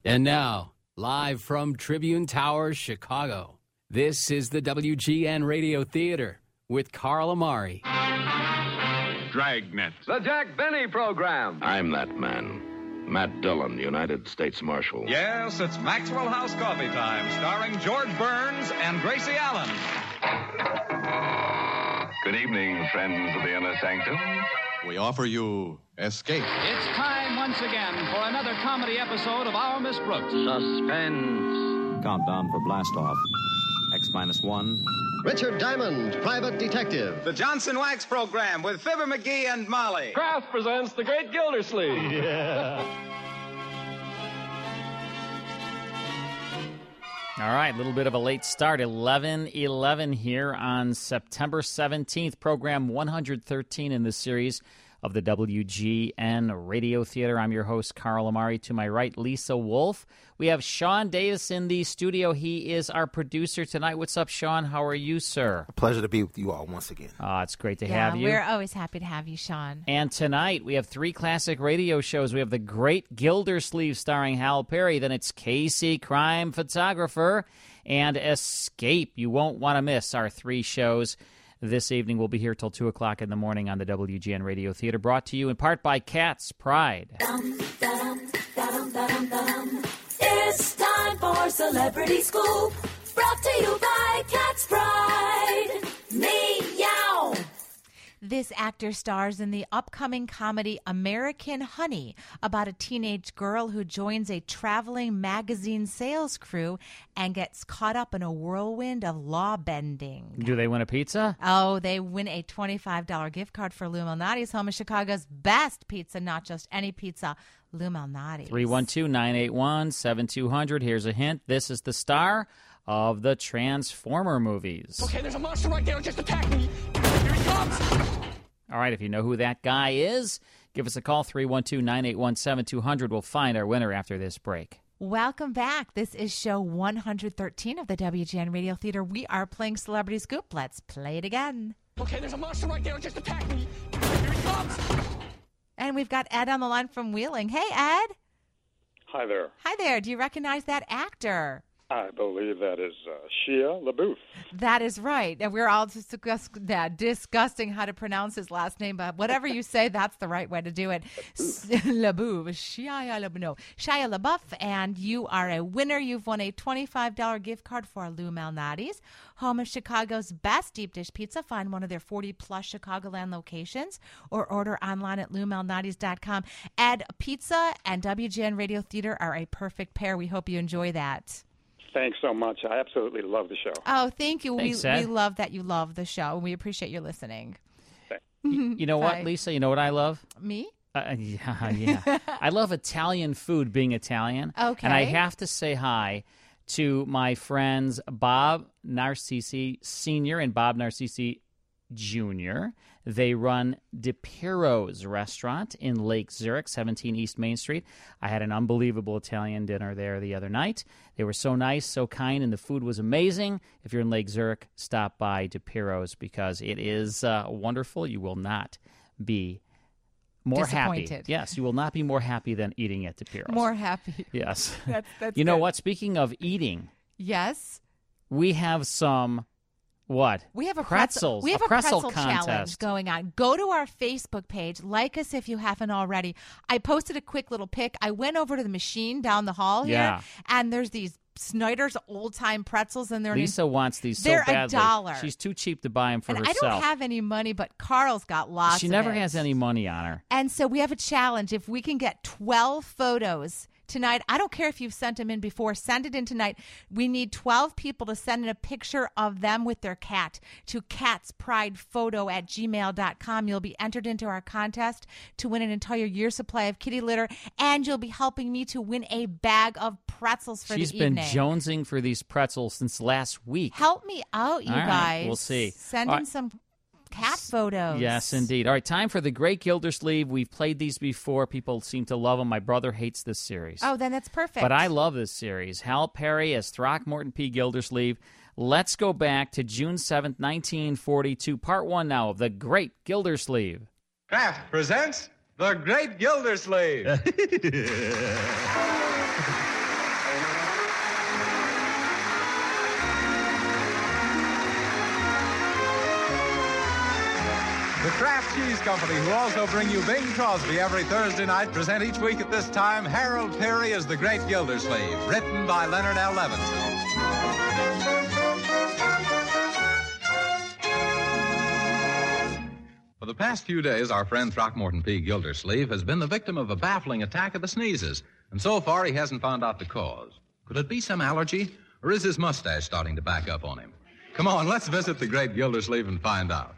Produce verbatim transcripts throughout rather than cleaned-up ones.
And now, live from Tribune Tower, Chicago, this is the W G N Radio Theater with Carl Amari. Dragnet. The Jack Benny Program. I'm that man. Matt Dillon, United States Marshal. Yes, it's Maxwell House Coffee Time, starring George Burns and Gracie Allen. Good evening, friends of the Inner Sanctum. We offer you Escape. It's time once again for another comedy episode of Our Miss Brooks. Suspense. Countdown for blast off. X minus one. Richard Diamond, Private Detective. The Johnson Wax Program with Fibber McGee and Molly. Kraft presents The Great Gildersleeve. Yeah. All right, a little bit of a late start, eleven eleven here on September seventeenth, program one hundred thirteen in this series of the W G N Radio Theater. I'm your host, Carl Amari. To my right, Lisa Wolf. We have Sean Davis in the studio. He is our producer tonight. What's up, Sean? How are you, sir? A pleasure to be with you all once again. Oh, it's great to yeah, have you. We're always happy to have you, Sean. And tonight, we have three classic radio shows. We have The Great Gildersleeve starring Hal Perry. Then it's Casey, Crime Photographer, and Escape. You won't want to miss our three shows this evening. We'll be here till two o'clock in the morning on the W G N Radio Theater, brought to you in part by Cat's Pride. It's time for Celebrity Scoop, brought to you by Cat's Pride. Meow. This actor stars in the upcoming comedy American Honey, about a teenage girl who joins a traveling magazine sales crew and gets caught up in a whirlwind of law bending. Do they win a pizza? Oh, they win a twenty-five dollars gift card for Lou Malnati's, home of Chicago's best pizza, not just any pizza, Lou Malnati's. three one two, nine eight one, seven two zero zero. Here's a hint. This is the star of the Transformer movies. Okay, there's a monster right there. Just attack me. Here he comes. All right, if you know who that guy is, give us a call, three one two, nine eight one, seven two zero zero. We'll find our winner after this break. Welcome back. This is show one hundred thirteen of the W G N Radio Theater. We are playing Celebrity Scoop. Let's play it again. Okay, there's a monster right there. Just attack me. Here he comes. And we've got Ed on the line from Wheeling. Hey, Ed. Hi there. Hi there. Do you recognize that actor? I believe that is uh, Shia LaBeouf. That is right. And we're all just discuss- yeah, discussing how to pronounce his last name, but whatever you say, that's the right way to do it. LaBeouf. Shia LaBeouf. No, Shia LaBeouf. And you are a winner. You've won a twenty-five dollars gift card for Lou Malnati's, home of Chicago's best deep dish pizza. Find one of their forty-plus Chicagoland locations or order online at lou malnati's dot com. Ed, pizza and W G N Radio Theater are a perfect pair. We hope you enjoy that. Thanks so much. I absolutely love the show. Oh, thank you. Thanks, we Ed. we love that you love the show, and we appreciate you listening. You, you know what, Lisa? You know what I love? Me? Uh, yeah, yeah. I love Italian food, being Italian. Okay. And I have to say hi to my friends Bob Narcisi Senior and Bob Narcisi Junior They run DePiro's restaurant in Lake Zurich, seventeen East Main Street. I had an unbelievable Italian dinner there the other night. They were so nice, so kind, and the food was amazing. If you're in Lake Zurich, stop by DePiro's because it is uh, wonderful. You will not be more happy. Yes, you will not be more happy than eating at DePiro's. More happy. Yes. That's, that's you know good. what? Speaking of eating. Yes. We have some... What? We have a pretzels. Pretzel, we have a a pretzel, pretzel contest challenge going on. Go to our Facebook page. Like us if you haven't already. I posted a quick little pic. I went over to the machine down the hall Yeah. here, and there's these Snyder's old-time pretzels, and they're Lisa in, wants these so they're badly. a dollar. She's too cheap to buy them for and herself. I don't have any money, but Carl's got lots. She of never it. has any money on her. And so we have a challenge. If we can get twelve photos tonight, I don't care if you've sent them in before, send it in tonight. We need twelve people to send in a picture of them with their cat to catspridephoto at gmail dot com. You'll be entered into our contest to win an entire year supply of kitty litter, and you'll be helping me to win a bag of pretzels for She's the been evening. jonesing for these pretzels since last week. Help me out, you All right, guys. we'll see. Send All in right. some cat photos. Yes, indeed. All right, time for The Great Gildersleeve. We've played these before. People seem to love them. My brother hates this series. Oh, then that's perfect. But I love this series. Hal Perry as Throckmorton P. Gildersleeve. Let's go back to June seventh, nineteen forty-two. Part one now of The Great Gildersleeve. Kraft presents The Great Gildersleeve. Kraft Cheese Company, who also bring you Bing Crosby every Thursday night, present each week at this time Harold Peary as the Great Gildersleeve, written by Leonard L. Levinson. For the past few days, our friend Throckmorton P. Gildersleeve has been the victim of a baffling attack of the sneezes, and so far he hasn't found out the cause. Could it be some allergy, or is his mustache starting to back up on him? Come on, let's visit the Great Gildersleeve and find out.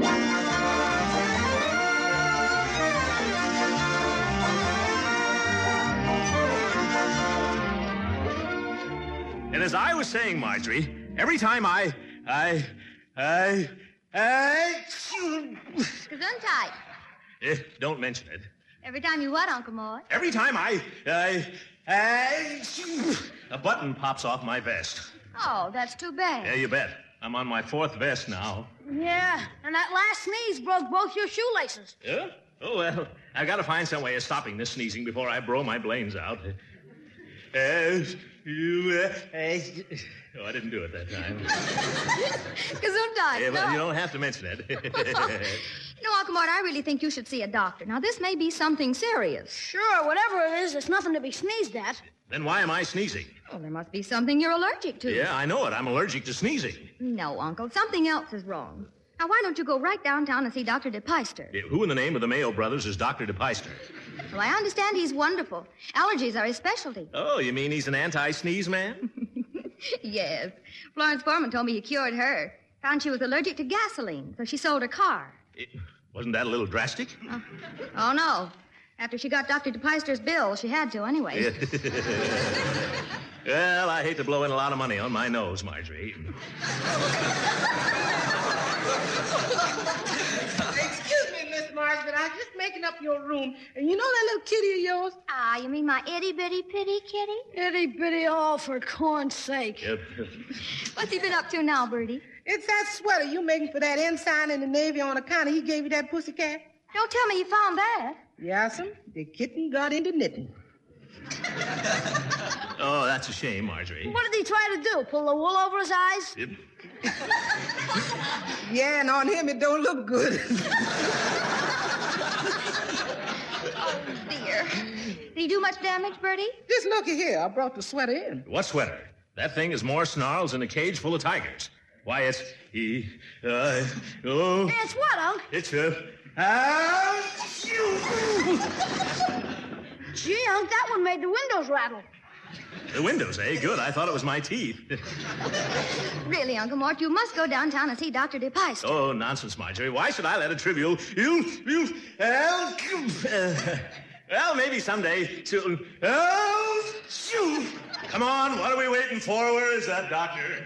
And as I was saying, Marjorie, every time I, I, I, I... Gesundheit. Eh, don't mention it. Every time you what, Uncle Mort? Every time I, I, I... A button pops off my vest. Oh, that's too bad. Yeah, you bet. I'm on my fourth vest now. Yeah, and that last sneeze broke both your shoelaces. Yeah? Oh, well, I've got to find some way of stopping this sneezing before I blow my brains out. As you... Uh, as... Oh, I didn't do it that time. Gesundheit. Yeah, well, no. you don't have to mention it. No, Uncle Mort, I really think you should see a doctor. Now, this may be something serious. Sure, whatever it is, it's nothing to be sneezed at. Then why am I sneezing? Well, there must be something you're allergic to. Yeah, I know it. I'm allergic to sneezing. No, Uncle, something else is wrong. Now, why don't you go right downtown and see Doctor DePeister? Yeah, who in the name of the Mayo brothers is Doctor DePeister? Well, I understand he's wonderful. Allergies are his specialty. Oh, you mean he's an anti-sneeze man? Yes. Florence Foreman told me he cured her. Found she was allergic to gasoline, so she sold her car. It, wasn't that a little drastic? Uh, oh, no. After she got Doctor DePeister's bill, she had to anyway. Well, I hate to blow in a lot of money on my nose, Marjorie. Excuse me, Miss Marge, but I'm just making up your room. And you know that little kitty of yours? Ah, you mean my itty-bitty pitty kitty? Itty-bitty, all for corn's sake. Yep. What's he been up to now, Bertie? It's that sweater you making for that ensign in the Navy on account of he gave you that pussycat. Don't tell me you found that. Yes'm, the kitten got into knitting. Oh, that's a shame, Marjorie. What did he try to do? Pull the wool over his eyes? Yep. Yeah, and on him it don't look good. Oh, dear. Did he do much damage, Bertie? Just looky here. I brought the sweater in. What sweater? That thing is more snarls than a cage full of tigers. Why, it's... He... Uh... Oh... It's what, Unc? It's a... Uh... Gee, Unc, that one made the windows rattle. The windows, eh? Good. I thought it was my teeth. Really, Uncle Mort, you must go downtown and see Doctor DePeister. Oh, nonsense, Marjorie. Why should I let a trivial... You... You... Uh, well, maybe someday. So, oh, shoo. Come on, what are we waiting for? Where is that doctor?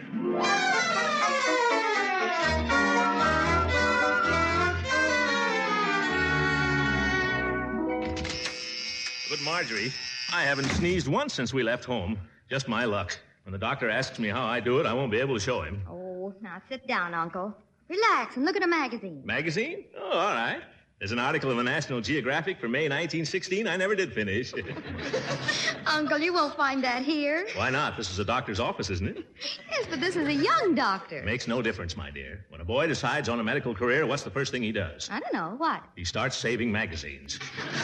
But, Marjorie, I haven't sneezed once since we left home. Just my luck. When the doctor asks me how I do it, I won't be able to show him. Oh, now sit down, Uncle. Relax and look at a magazine. Magazine? Oh, all right. There's an article in the National Geographic for May nineteen sixteen I never did finish. Uncle, you won't find that here. Why not? This is a doctor's office, isn't it? Yes, but this is a young doctor. Makes no difference, my dear. When a boy decides on a medical career, what's the first thing he does? I don't know. What? He starts saving magazines.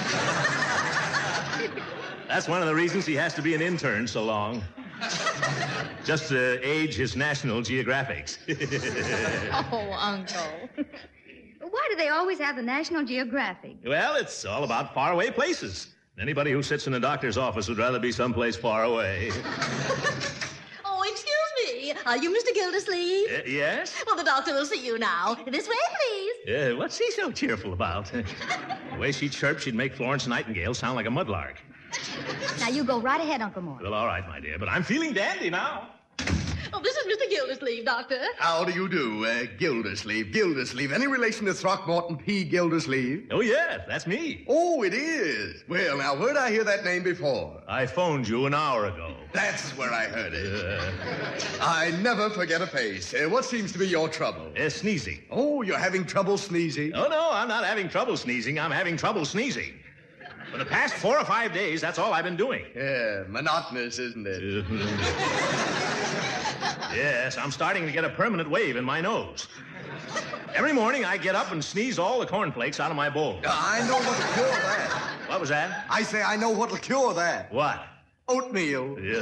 That's one of the reasons he has to be an intern so long. Just to age his National Geographics. Oh, Uncle. Why do they always have the National Geographic? Well, it's all about faraway places. Anybody who sits in a doctor's office would rather be someplace far away. Oh, excuse me. Are you Mister Gildersleeve? Uh, yes? Well, the doctor will see you now. This way, please. Yeah, what's he so cheerful about? The way she chirps, she'd make Florence Nightingale sound like a mudlark. Now, you go right ahead, Uncle Mort. Well, all right, my dear, but I'm feeling dandy now. Oh, this is Mister Gildersleeve, Doctor. How do you do, uh, Gildersleeve? Gildersleeve. Any relation to Throckmorton P. Gildersleeve? Oh, yes, that's me. Oh, it is. Well, now, where'd I hear that name before? I phoned you an hour ago. That's where I heard it. Uh, I never forget a face. Uh, what seems to be your trouble? Uh, sneezing. Oh, you're having trouble sneezing? Oh, no, I'm not having trouble sneezing. I'm having trouble sneezing. For the past four or five days, that's all I've been doing. Yeah, monotonous, isn't it? Yes, I'm starting to get a permanent wave in my nose. Every morning I get up and sneeze all the cornflakes out of my bowl. Uh, I know what'll cure that. What was that? I say I know what'll cure that. What? Oatmeal. Yeah.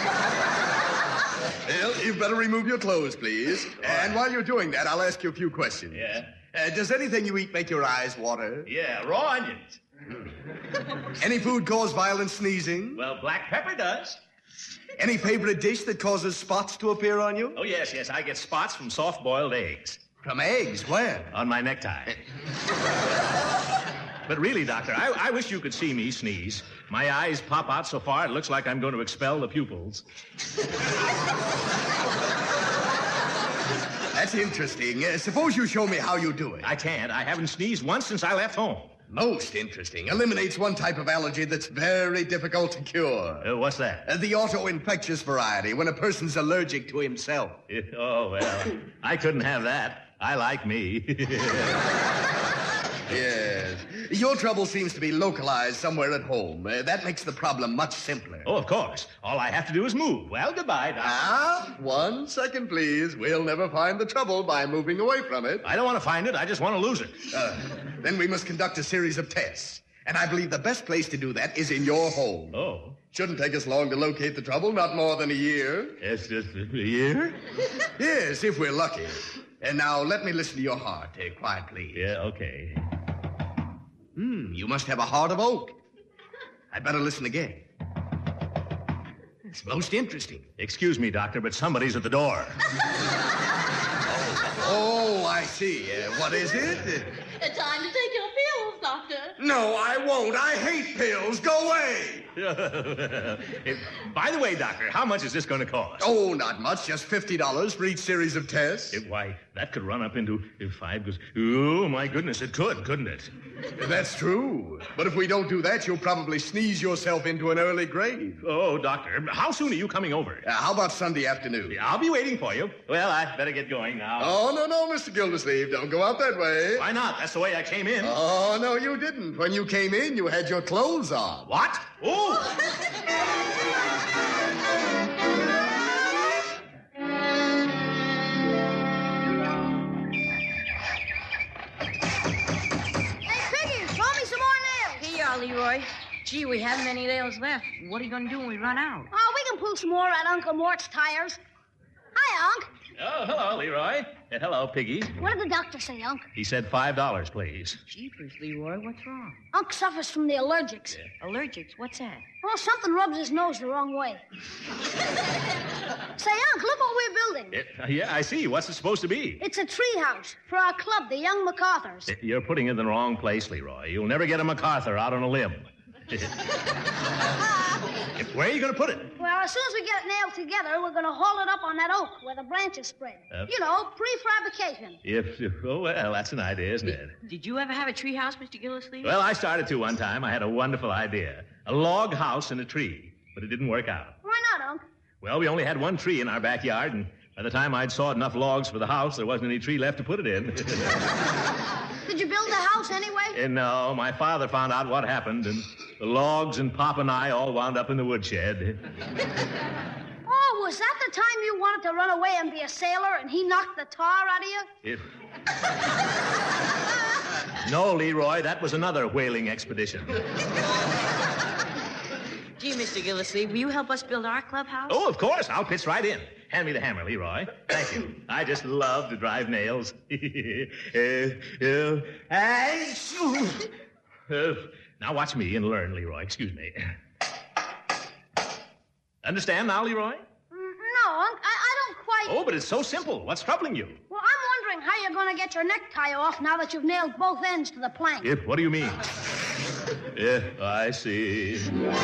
Well, you better remove your clothes, please. And while you're doing that, I'll ask you a few questions. Yeah? Uh, does anything you eat make your eyes water? Yeah, raw onions. Any food cause violent sneezing? Well, black pepper does. Any favorite dish that causes spots to appear on you? Oh, yes, yes. I get spots from soft-boiled eggs. From eggs? Where? On my necktie. But really, Doctor, I, I wish you could see me sneeze. My eyes pop out so far it looks like I'm going to expel the pupils. That's interesting. Uh, suppose you show me how you do it. I can't. I haven't sneezed once since I left home. Most interesting. Eliminates one type of allergy that's very difficult to cure. Uh, what's that? Uh, the auto-infectious variety, when a person's allergic to himself. Oh, well, I couldn't have that. I like me. Yes. Your trouble seems to be localized somewhere at home. Uh, that makes the problem much simpler. Oh, of course. All I have to do is move. Well, goodbye, Doctor. Ah, one second, please. We'll never find the trouble by moving away from it. I don't want to find it. I just want to lose it. Uh, then we must conduct a series of tests. And I believe the best place to do that is in your home. Oh. Shouldn't take us long to locate the trouble, not more than a year. It's just a year? Yes, if we're lucky. And now let me listen to your heart. Uh, quiet, please. Yeah, okay. Hmm, you must have a heart of oak. I'd better listen again. It's most interesting. Excuse me, Doctor, but somebody's at the door. oh, oh, I see. Uh, what is it? It's time to take your pills, Doctor. No, I won't. I hate pills. Go away. By the way, Doctor, how much is this going to cost? Oh, not much. Just fifty dollars for each series of tests. It, why, that could run up into if five goes... Oh, my goodness, it could, couldn't it? That's true. But if we don't do that, you'll probably sneeze yourself into an early grave. Oh, Doctor, how soon are you coming over? Uh, how about Sunday afternoon? Yeah, I'll be waiting for you. Well, I'd better get going now. Oh, no, no, Mister Gildersleeve. Don't go out that way. Why not? That's the way I came in. Oh, no, you didn't. When you came in, you had your clothes on. What? Oh! Leroy. Gee, we haven't any nails left. What are you going to do when we run out? Oh, we can pull some more at Uncle Mort's tires. Hi, Unc. Oh, hello, Leroy. Uh, hello, Piggy. What did the doctor say, Unc? He said five dollars, please. Jeepers, Leroy, what's wrong? Unc suffers from the allergics. Yeah. Allergics? What's that? Well, something rubs his nose the wrong way. Say, Unc, look what we're building. It, uh, yeah, I see. What's it supposed to be? It's a tree house for our club, the Young MacArthurs. Uh, You're putting it in the wrong place, Leroy. You'll never get a MacArthur out on a limb. Where are you going to put it? Well, as soon as we get it nailed together, we're going to haul it up on that oak where the branches spread. Uh, you know, prefabrication. If, if, oh, well, that's an idea, isn't it? Did you ever have a tree house, Mister Gildersleeve? Well, I started to one time. I had a wonderful idea. A log house in a tree, but it didn't work out. Why not, Unc? Well, we only had one tree in our backyard, and by the time I'd sawed enough logs for the house, there wasn't any tree left to put it in. Did you build the house anyway? And no, my father found out what happened, and the logs and Pop and I all wound up in the woodshed. Oh, was that the time you wanted to run away and be a sailor, and he knocked the tar out of you? If... No, Leroy, that was another whaling expedition. Gee, Mister Gildersleeve, will you help us build our clubhouse? Oh, of course. I'll pitch right in. Hand me the hammer, Leroy. Thank you. I just love to drive nails. uh, uh, uh, now watch me and learn, Leroy. Excuse me. Understand now, Leroy? Mm, no, Unc. I, I don't quite... Oh, but it's so simple. What's troubling you? Well, I'm wondering how you're going to get your necktie off now that you've nailed both ends to the plank. If, what do you mean? Yeah, I see.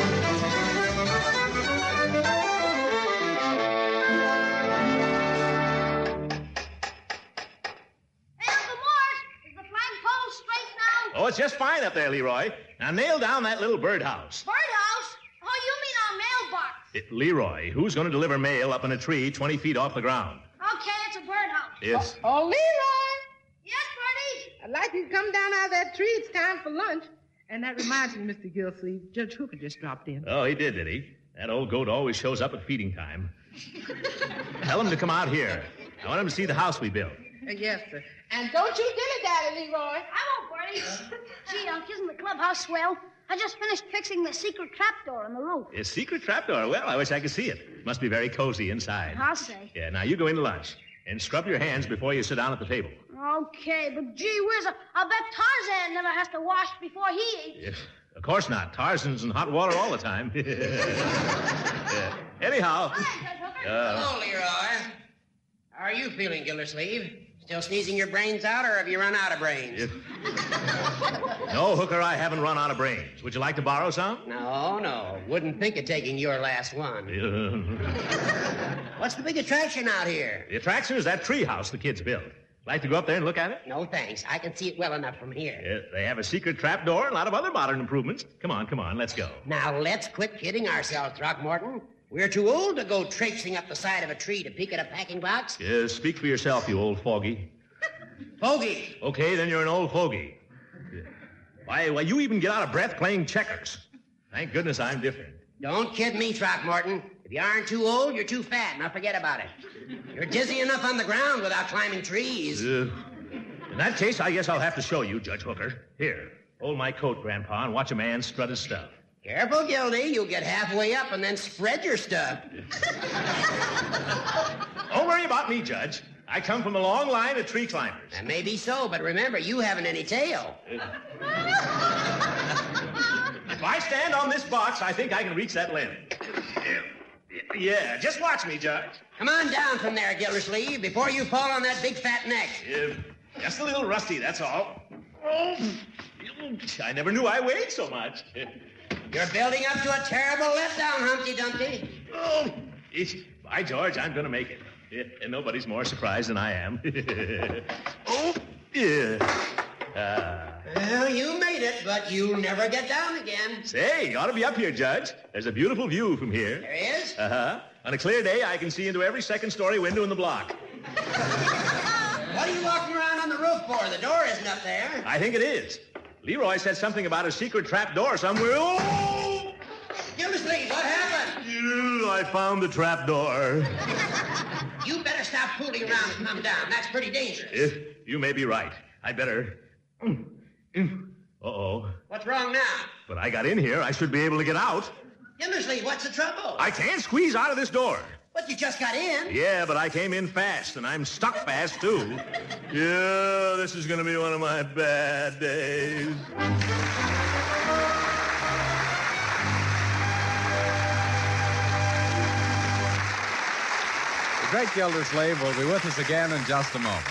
Oh, it's just fine up there, Leroy. Now nail down that little birdhouse. Birdhouse? Oh, you mean our mailbox? It, Leroy, who's going to deliver mail up in a tree twenty feet off the ground? Okay, it's a birdhouse. Yes. Oh, oh, Leroy. Yes, Bertie? I'd like you to come down out of that tree. It's time for lunch. And that reminds me, Mister Gildersleeve, Judge Hooker just dropped in. Oh, he did, did he? That old goat always shows up at feeding time. Tell him to come out here. I want him to see the house we built. Uh, yes, sir. And don't you dilly-dally, Leroy. I won't, Bertie. Gee, Unc, isn't the clubhouse swell? I just finished fixing the secret trapdoor on the roof. A secret trapdoor? Well, I wish I could see it. Must be very cozy inside. I'll say. Yeah, now you go into lunch. And scrub your hands before you sit down at the table. Okay, but gee whiz, I, I bet Tarzan never has to wash before he eats. Yeah, of course not. Tarzan's in hot water all the time. Yeah. Anyhow. Uh, Hello, Leroy. How are you feeling, Gildersleeve? Still sneezing your brains out, or have you run out of brains? Yeah. No, Hooker, I haven't run out of brains. Would you like to borrow some? No, no. Wouldn't think of taking your last one. Yeah. What's the big attraction out here? The attraction is that tree house the kids built. Like to go up there and look at it? No, thanks. I can see it well enough from here. Yeah, they have a secret trap door and a lot of other modern improvements. Come on, come on, let's go. Now, let's quit kidding ourselves, Throckmorton. We're too old to go traipsing up the side of a tree to peek at a packing box. Yeah, speak for yourself, you old fogey. Fogey. Okay, then you're an old fogey. Why, why, you even get out of breath playing checkers. Thank goodness I'm different. Don't kid me, Throckmorton. If you aren't too old, you're too fat. Now forget about it. You're dizzy enough on the ground without climbing trees. Uh, in that case, I guess I'll have to show you, Judge Hooker. Here, hold my coat, Grandpa, and watch a man strut his stuff. Careful, Gildy. You'll get halfway up and then spread your stuff. Don't worry about me, Judge. I come from a long line of tree climbers. That may be so, but remember, you haven't any tail. If I stand on this box, I think I can reach that limb. Yeah, just watch me, Judge. Come on down from there, Gildersleeve, before you fall on that big fat neck. Yeah, just a little rusty, that's all. Oh, I never knew I weighed so much. You're building up to a terrible letdown, Humpty Dumpty. Oh, by George, I'm going to make it. Yeah, and nobody's more surprised than I am. Oh, yeah. Uh, well, you made it, but you'll never get down again. Say, you ought to be up here, Judge. There's a beautiful view from here. There is? Uh-huh. On a clear day, I can see into every second-story window in the block. What are you walking around on the roof for? The door isn't up there. I think it is. Leroy said something about a secret trap door somewhere. Oh! Gildersleeve, what happened? You, I found the trap door. You better stop fooling around and come down. That's pretty dangerous. If you may be right. I'd better... Uh-oh. What's wrong now? But I got in here. I should be able to get out. Gildersleeve, what's the trouble? I can't squeeze out of this door. But you just got in. Yeah, but I came in fast, and I'm stuck fast, too. Yeah, this is going to be one of my bad days. The great Gildersleeve will be with us again in just a moment.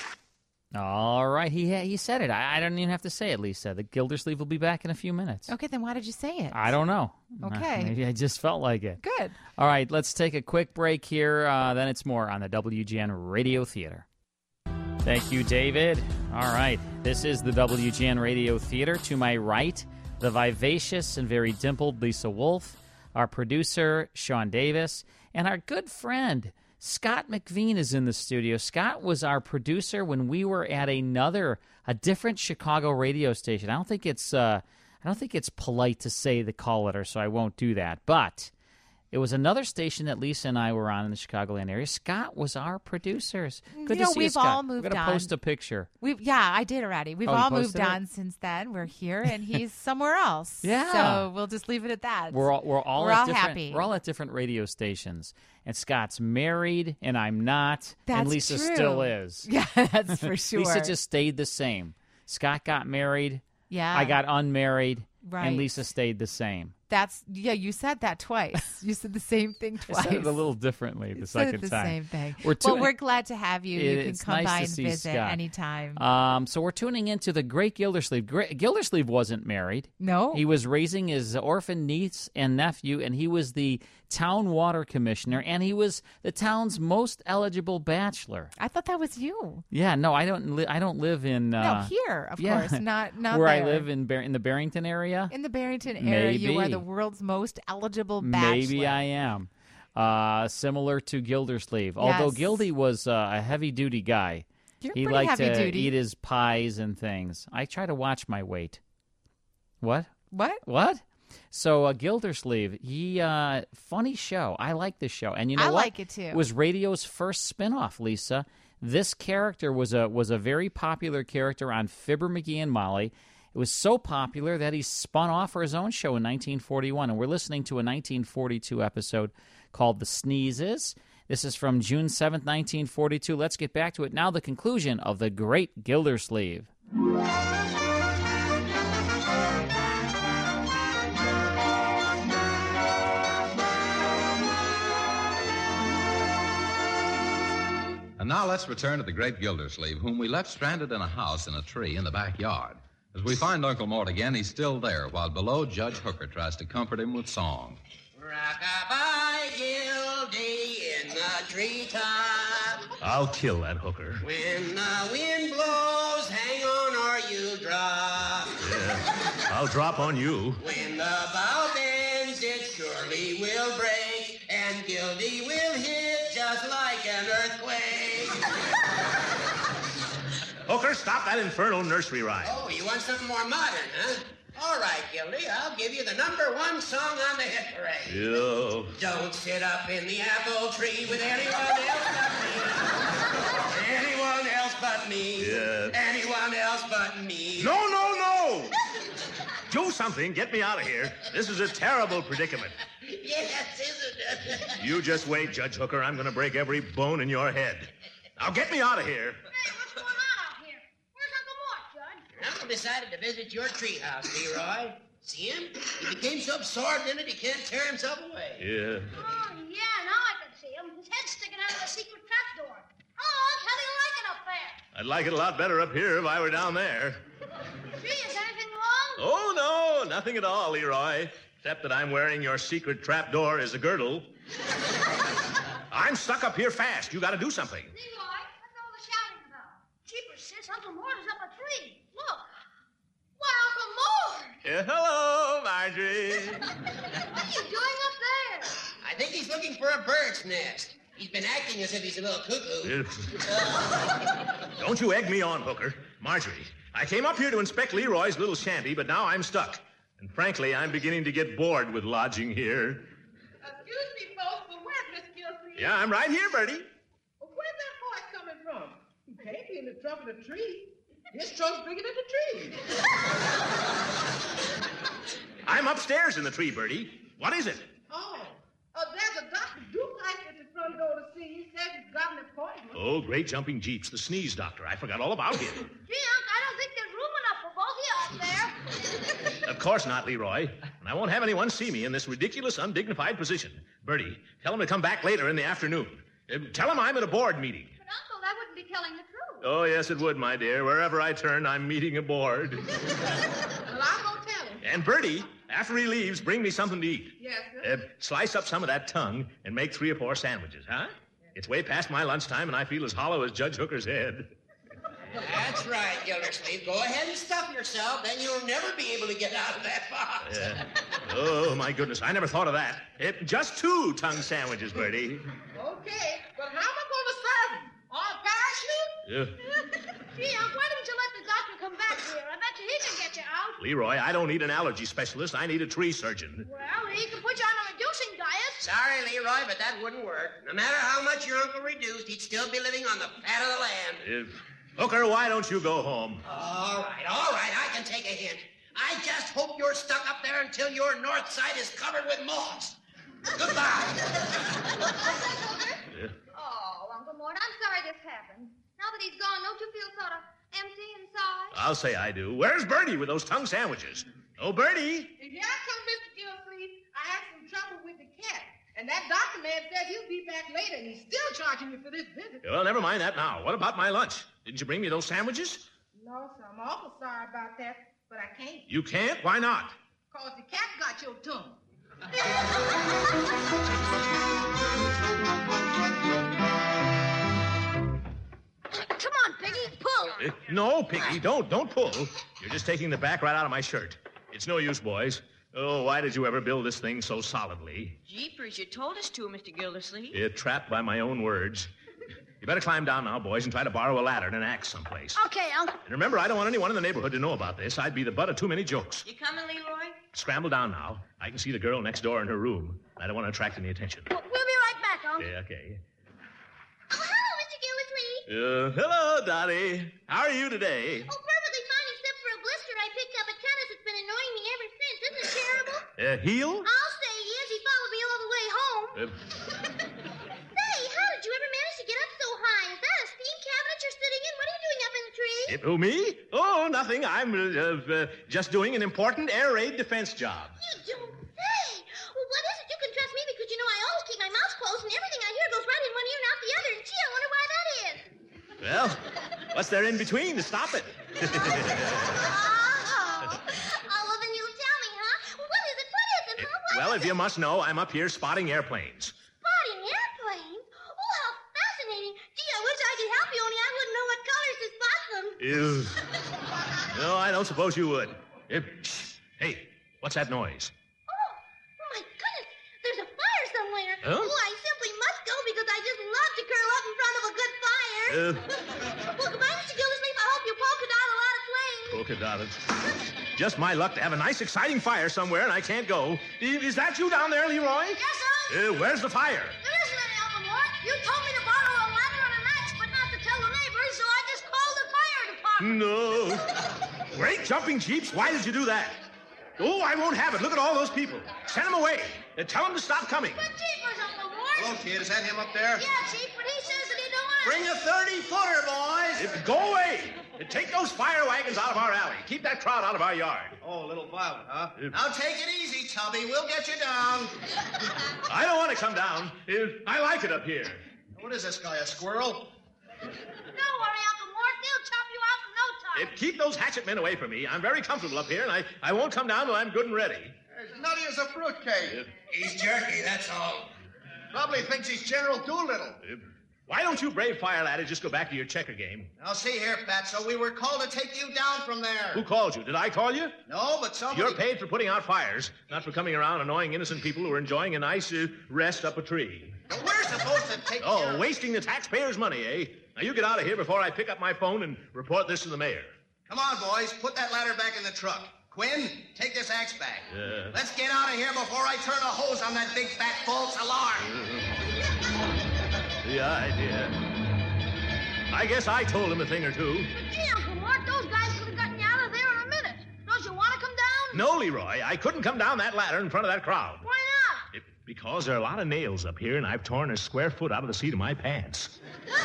All right, he he said it. I, I don't even have to say it, Lisa. The Gildersleeve will be back in a few minutes. Okay, then why did you say it? I don't know. Okay. Uh, maybe I just felt like it. Good. All right, let's take a quick break here. Uh, then it's more on the W G N Radio Theater. Thank you, David. All right, this is the W G N Radio Theater. To my right, the vivacious and very dimpled Lisa Wolf, our producer, Sean Davis, and our good friend, Scott McVean is in the studio. Scott was our producer when we were at another, a different Chicago radio station. I don't think it's, uh, I don't think it's polite to say the caller, so I won't do that. But it was another station that Lisa and I were on in the Chicagoland area. Scott was our producers. Good you know, to see we've you, Scott. all moved We're going on. to post a picture. We've yeah, I did already. We've Oh, you all moved posted it? on since then. We're here, and he's somewhere else. Yeah. So we'll just leave it at that. We're all we're all We're at all different, happy. We're all at different radio stations, and Scott's married, and I'm not, That's and Lisa true. still is. Yeah, that's for sure. Lisa just stayed the same. Scott got married. Yeah. I got unmarried. Right. And Lisa stayed the same. That's yeah. You said that twice. You said the same thing twice. I said it a little differently the You second said the time. same thing. We're well, tuning- we're glad to have you. You It- can it's come nice by to and see visit Scott. anytime. Um, so we're tuning into the great Gildersleeve. Great, Gildersleeve wasn't married. No. He was raising his orphan niece and nephew, and he was the town water commissioner, and he was the town's most eligible bachelor. I thought that was you. Yeah, no, I don't. Li- I don't live in. Uh, no, here, of yeah, course, not not where there. I live in Bar- in the Barrington area. In the Barrington area, you are Maybe. the world's most eligible bachelor. Maybe I am. Uh, similar to Gildersleeve, although Yes. Gildy was uh, a heavy-duty guy. You're he pretty liked to heavy-duty. eat his pies and things. I try to watch my weight. What? What? What? So uh, Gildersleeve, he uh, funny show. I like this show, and you know I what? like it too. It was radio's first spinoff, Lisa. This character was a was a very popular character on Fibber McGee and Molly. It was so popular that he spun off for his own show in nineteen forty-one, and we're listening to a nineteen forty-two episode called The Sneezes. This is from June seventh, nineteen forty-two. Let's get back to it now, the conclusion of The Great Gildersleeve. And now let's return to the great Gildersleeve, whom we left stranded in a house in a tree in the backyard. As we find Uncle Mort again, he's still there, while below Judge Hooker tries to comfort him with song. Rock-a-bye, Gildy, in the treetop. I'll kill that hooker. When the wind blows, hang on or you drop. Yeah, I'll drop on you. When the bow bends, it surely will break, and Gildy will hit just like an earthquake. Hooker, stop that infernal nursery rhyme. Oh, you want something more modern, huh? All right, Gildy, I'll give you the number one song on the hit parade. Ew. Don't sit up in the apple tree with anyone else but me. Anyone else but me. Yes. Anyone else but me. No, no, no! Do something. Get me out of here. This is a terrible predicament. Yes, isn't it? You just wait, Judge Hooker. I'm going to break every bone in your head. Now get me out of here. Hey, what's going on out here? Where's Uncle Mort, Judge? Uncle decided to visit your treehouse, Leroy. See him? He became so absorbed in it, he can't tear himself away. Yeah. Oh, yeah, now I can see him. His head's sticking out of the secret trapdoor. Oh, how do you like it up there? I'd like it a lot better up here if I were down there. Gee, is anything wrong? Oh, no, nothing at all, Leroy. Except that I'm wearing your secret trapdoor as a girdle. I'm stuck up here fast. You got to do something. Leroy, what's all the shouting about? Jeepers, sis, Uncle Mort is up a tree. Look. Why, Uncle Mort! Yeah, hello, Marjorie. What are you doing up there? I think he's looking for a bird's nest. He's been acting as if he's a little cuckoo. Don't you egg me on, Hooker. Marjorie, I came up here to inspect Leroy's little shanty, but now I'm stuck. And frankly, I'm beginning to get bored with lodging here. Excuse me, folks, but where's Miss Gildersleeve? Yeah, I'm right here, Bertie. Well, where's that voice coming from? You can't be in the trunk of the tree. This trunk's bigger than the tree. I'm upstairs in the tree, Bertie. What is it? Oh, uh, there's a Doctor Duke at the front door to see. He says he's got an appointment. Oh, great jumping jeeps, the sneeze doctor. I forgot all about him. Gee, Unc, I don't think there's room enough for both of you out there. Of course not, Leroy. And I won't have anyone see me in this ridiculous, undignified position. Bertie, tell him to come back later in the afternoon. Uh, tell him I'm at a board meeting. But, Uncle, that wouldn't be telling the truth. Oh, yes, it would, my dear. Wherever I turn, I'm meeting a board. Well, I'm going to tell him. And Bertie, after he leaves, bring me something to eat. Yes, sir. Uh, slice up some of that tongue and make three or four sandwiches, huh? It's way past my lunchtime, and I feel as hollow as Judge Hooker's head. That's right, Gildersleeve. Go ahead and stuff yourself, then you'll never be able to get out of that box. Yeah. Oh, my goodness, I never thought of that. Uh, just two tongue sandwiches, Bertie. Okay, but how am I going to serve him? On a parachute? Yeah. Gee, Unc, why don't you let the doctor come back here? I bet you he can get you out. Leroy, I don't need an allergy specialist. I need a tree surgeon. Well, he can put you on a reducing diet. Sorry, Leroy, but that wouldn't work. No matter how much your uncle reduced, he'd still be living on the fat of the land. Uh, Hooker, why don't you go home? All right, all right, I can take a hint. I just hope you're stuck up there until your north side is covered with moss. Goodbye. Yeah. Oh, Uncle Mort, I'm sorry this happened. Now that he's gone, don't you feel sort of empty inside? I'll say I do. Where's Bertie with those tongue sandwiches? Oh, Bertie. Here I come, Mister Gildersleeve. I had some trouble with the cat. And that doctor man said he'll be back later, and he's still charging me for this visit. Well, never mind that now. What about my lunch? Didn't you bring me those sandwiches? No, sir. I'm awful sorry about that, but I can't. You can't? Why not? Because the cat got your tongue. Come on, Piggy, pull. Uh, no, Piggy, don't. Don't pull. You're just taking the back right out of my shirt. It's no use, boys. Oh, why did you ever build this thing so solidly? Jeepers, you told us to, Mister Gildersleeve. You're trapped by my own words. You better climb down now, boys, and try to borrow a ladder and an axe someplace. Okay, Uncle. And remember, I don't want anyone in the neighborhood to know about this. I'd be the butt of too many jokes. You coming, Leroy? scramble down now. I can see the girl next door in her room. I don't want to attract any attention. We'll be right back, Unc. Yeah, okay. Oh, hello, Mister Gildersleeve. Uh, hello, Dottie. How are you today? Oh, perfectly fine, except for a blister I picked up at tennis. It's been annoying me ever since. Isn't it terrible? Uh, heel? I'll say he is. He followed me all the way home. Uh, Say, how did you ever manage to get up so high? Is that a steam cabinet you're sitting in? What are you doing up in the tree? it, who, me? Oh, nothing. I'm uh, uh, just doing an important air raid defense job. You don't say. Well, what is it? You can trust me because, you know, I always keep my mouth closed and everything I hear goes right in one ear and out the other. And, gee, I wonder why that is. Well, what's there in between to stop it? Oh. Oh, well, then you tell me, huh? Well, what is it? What is it, huh? What Well, is if you must know, I'm up here spotting airplanes. Spotting airplanes? Oh, how fascinating. Gee, I wish I could help you, only I wouldn't know what colors to spot them. Ew. No, I don't suppose you would. Eh, shh. Hey, what's that noise? Oh, my goodness. There's a fire somewhere. Huh? Oh, I simply must go because I just love to curl up in front of a good fire. Uh. Well, goodbye, Mister Gildersleeve. I hope you polka dot a lot of flames. Polka dotted. Just my luck to have a nice, exciting fire somewhere, and I can't go. I- Is that you down there, Leroy? Yes, sir. Uh, where's the fire? There isn't any, Uncle Mort. You told me to borrow a ladder and a match, but not to tell the neighbors, so I just called the fire department. No. Great jumping jeeps. Why did you do that? Oh, I won't have it. Look at all those people. Send them away. Uh, tell them to stop coming. But jeepers, Uncle Mort. Hello, kid. Is that him up there? Yeah, Chief, but he says that he don't want to... Bring a thirty-footer, boys. Uh, Go away. Uh, Take those fire wagons out of our alley. Keep that crowd out of our yard. Oh, a little violent, huh? Now take it easy, Tubby. We'll get you down. I don't want to come down. Uh, I like it up here. What is this guy, a squirrel? Don't worry, Uncle Mort. They'll chop you out in no time. Uh, Keep those hatchet men away from me. I'm very comfortable up here, and I, I won't come down till I'm good and ready. As nutty as a fruitcake. He's jerky, that's all. Probably thinks he's General Doolittle. Uh, Why don't you brave fire, laddie, just go back to your checker game? Now, see here, Fatso, we were called to take you down from there. Who called you? Did I call you? No, but somebody... You're paid for putting out fires, not for coming around annoying innocent people who are enjoying a nice uh, rest up a tree. But we're supposed to take Oh, care... wasting the taxpayers' money, eh? Now, you get out of here before I pick up my phone and report this to the mayor. Come on, boys. Put that ladder back in the truck. Quinn, take this axe back. Uh, Let's get out of here before I turn a hose on that big fat false alarm. the idea. I guess I told him a thing or two. But gee, Uncle Mort, those guys could have gotten you out of there in a minute. Don't you want to come down? No, Leroy, I couldn't come down that ladder in front of that crowd. Why not? It, because there are a lot of nails up here, and I've torn a square foot out of the seat of my pants.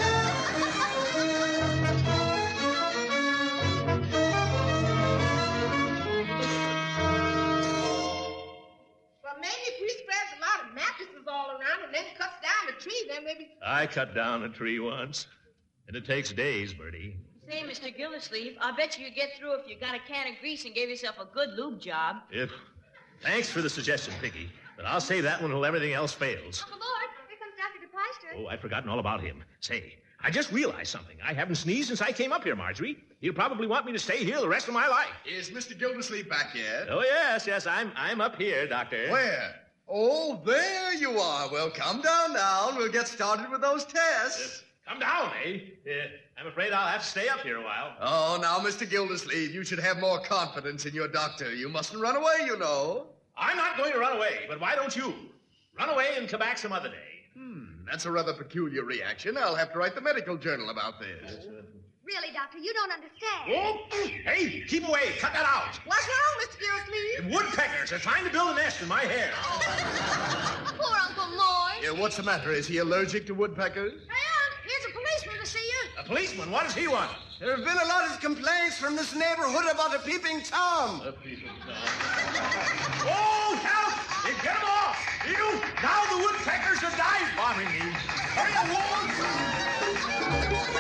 Well, maybe if we spread a lot of mattresses all around and then cuts down the tree, then maybe... I cut down a tree once, and it takes days, Bertie. Say, Mister Gildersleeve, I bet you could get through if you got a can of grease and gave yourself a good lube job. If, thanks for the suggestion, Piggy, but I'll save that one until everything else fails. Uncle Mort, here comes Doctor DePeister. Oh, I'd forgotten all about him. Say, I just realized something. I haven't sneezed since I came up here, Marjorie. He'll probably want me to stay here the rest of my life. Is Mister Gildersleeve back yet? Oh, yes, yes, I'm I'm up here, Doctor. Where? Oh, there you are. Well, come down now, and we'll get started with those tests. Come down, eh? Uh, I'm afraid I'll have to stay up here a while. Oh, now, Mister Gildersleeve, you should have more confidence in your doctor. You mustn't run away, you know. I'm not going to run away, but why don't you? Run away and come back some other day. Hmm, that's a rather peculiar reaction. I'll have to write the medical journal about this. Really, Doctor, you don't understand. Oh, hey, keep away. Cut that out. What's wrong, Mister Gildersleeve? Woodpeckers are trying to build a nest in my hair. Poor Uncle Mort. Yeah, what's the matter? Is he allergic to woodpeckers? Hey, Unc, here's a policeman to see you. A policeman? What does he want? There have been a lot of complaints from this neighborhood about a peeping Tom. A peeping Tom. Oh, help! Hey, get him off! You! Now the woodpeckers are dive bombing me. Hurry along!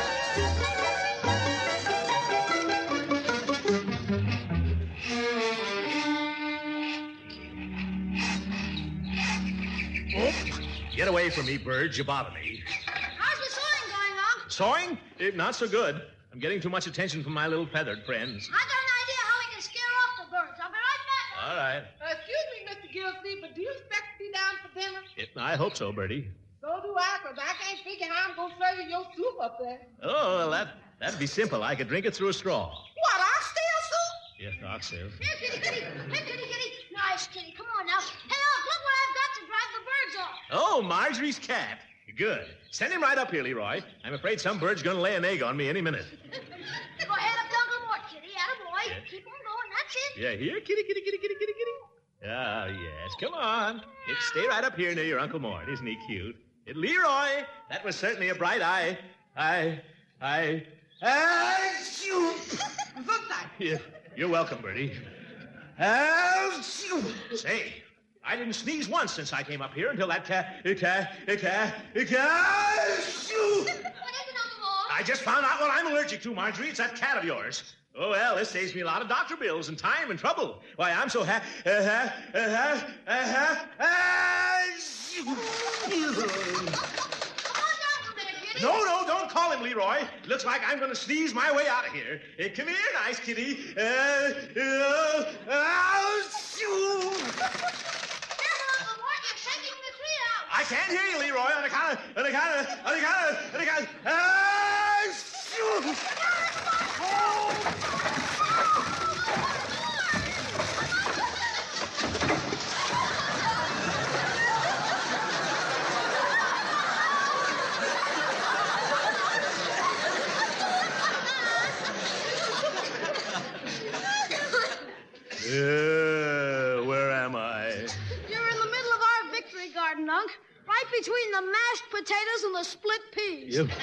Oh, get away from me, birds. You bother me. How's the sewing going, Unc? Sawing? Eh, not so good. I'm getting too much attention from my little feathered friends. I got an idea how we can scare off the birds. I'll be right back. All right. Uh, excuse me, Mister Gildersleeve, but do you expect to be down for dinner? It, I hope so, Bertie. So do I, because I can't figure how I'm going to serve you your soup up there. Oh, well, that, that'd be simple. I could drink it through a straw. What, oxtail soup? Yes, oxtail. Here, kitty, kitty. Here, kitty, kitty. Now, nice, Kitty. Come on now. Hey, Unc, look what I've got to drive the birds off. Oh, Marjorie's cat. Good. Send him right up here, Leroy. I'm afraid some bird's going to lay an egg on me any minute. Go ahead up to Uncle Mort, Kitty. Attaboy. Yeah. Keep on going. That's it. Yeah, here, kitty, kitty, kitty, kitty, kitty, kitty. Ah, yes. Come on. It, stay right up here near your Uncle Mort. Isn't he cute? It, Leroy, that was certainly a bright eye. I, I, I, you. Yeah, you're welcome, Bertie. Say, I didn't sneeze once since I came up here until that cat, cat, cat, cat. What is it, Uncle Mort? I just found out what I'm allergic to, Marjorie. It's that cat of yours. Oh, well, this saves me a lot of doctor bills and time and trouble. Why, I'm so ha... Uh-huh, uh-huh, uh-huh, uh, No, no, don't call him, Leroy. It looks like I'm going to sneeze my way out of here. Hey, come here, nice kitty. Uh, uh, uh, I can't hear you, Leroy, on account of, on account of, on account of, on account of, uh, Uh, where am I? You're in the middle of our victory garden, Unc. Right between the mashed potatoes and the split peas. Yep.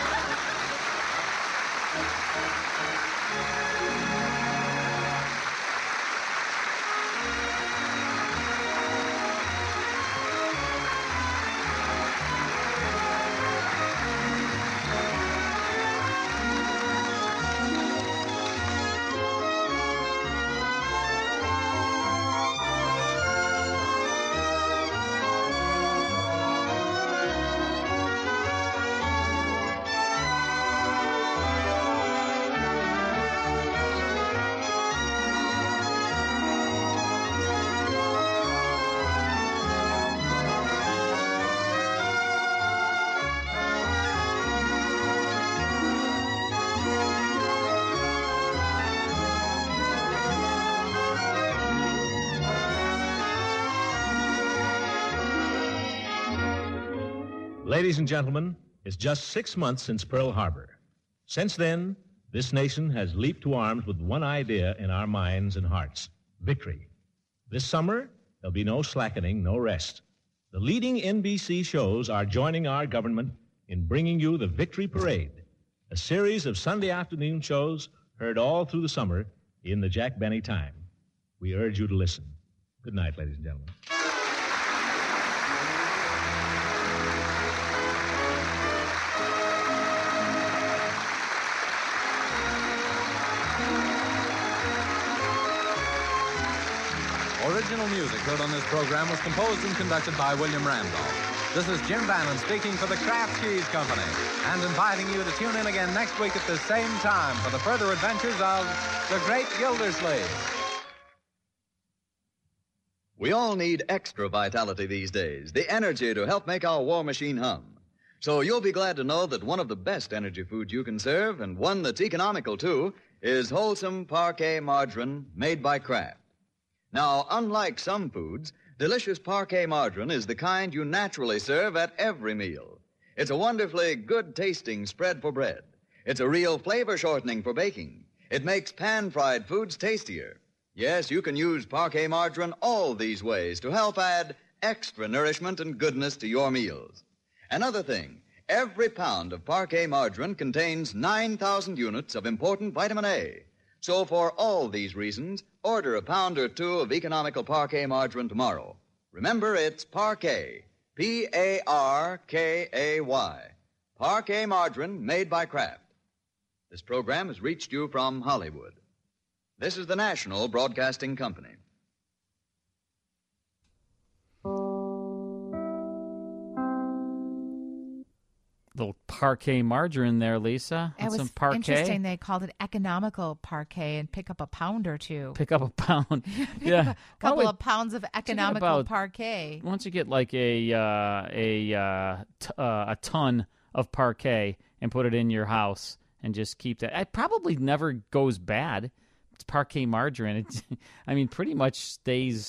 Ladies and gentlemen, it's just six months since Pearl Harbor. Since then, this nation has leaped to arms with one idea in our minds and hearts: victory. This summer, there'll be no slackening, no rest. The leading N B C shows are joining our government in bringing you the Victory Parade, a series of Sunday afternoon shows heard all through the summer in the Jack Benny time. We urge you to listen. Good night, ladies and gentlemen. Original music heard on this program was composed and conducted by William Randolph. This is Jim Bannon speaking for the Kraft Cheese Company and inviting you to tune in again next week at the same time for the further adventures of the Great Gildersleeve. We all need extra vitality these days, the energy to help make our war machine hum. So you'll be glad to know that one of the best energy foods you can serve, and one that's economical too, is wholesome Parquet margarine made by Kraft. Now, unlike some foods, delicious Parquet margarine is the kind you naturally serve at every meal. It's a wonderfully good-tasting spread for bread. It's a real flavor shortening for baking. It makes pan-fried foods tastier. Yes, you can use Parquet margarine all these ways to help add extra nourishment and goodness to your meals. Another thing, every pound of Parquet margarine contains nine thousand units of important vitamin A. So for all these reasons, order a pound or two of economical Parquet margarine tomorrow. Remember, it's Parquet, P A R K A Y. Parquet margarine made by Kraft. This program has reached you from Hollywood. This is the National Broadcasting Company. Little Parquet margarine there, Lisa. It was some Parquet. Interesting. They called it economical Parquet and pick up a pound or two. Pick up a pound. Pick yeah, up a couple well, of pounds of economical about, Parquet. Once you get like a uh, a uh, t- uh, a ton of Parquet and put it in your house and just keep that, it probably never goes bad. It's Parquet margarine. It, I mean, pretty much stays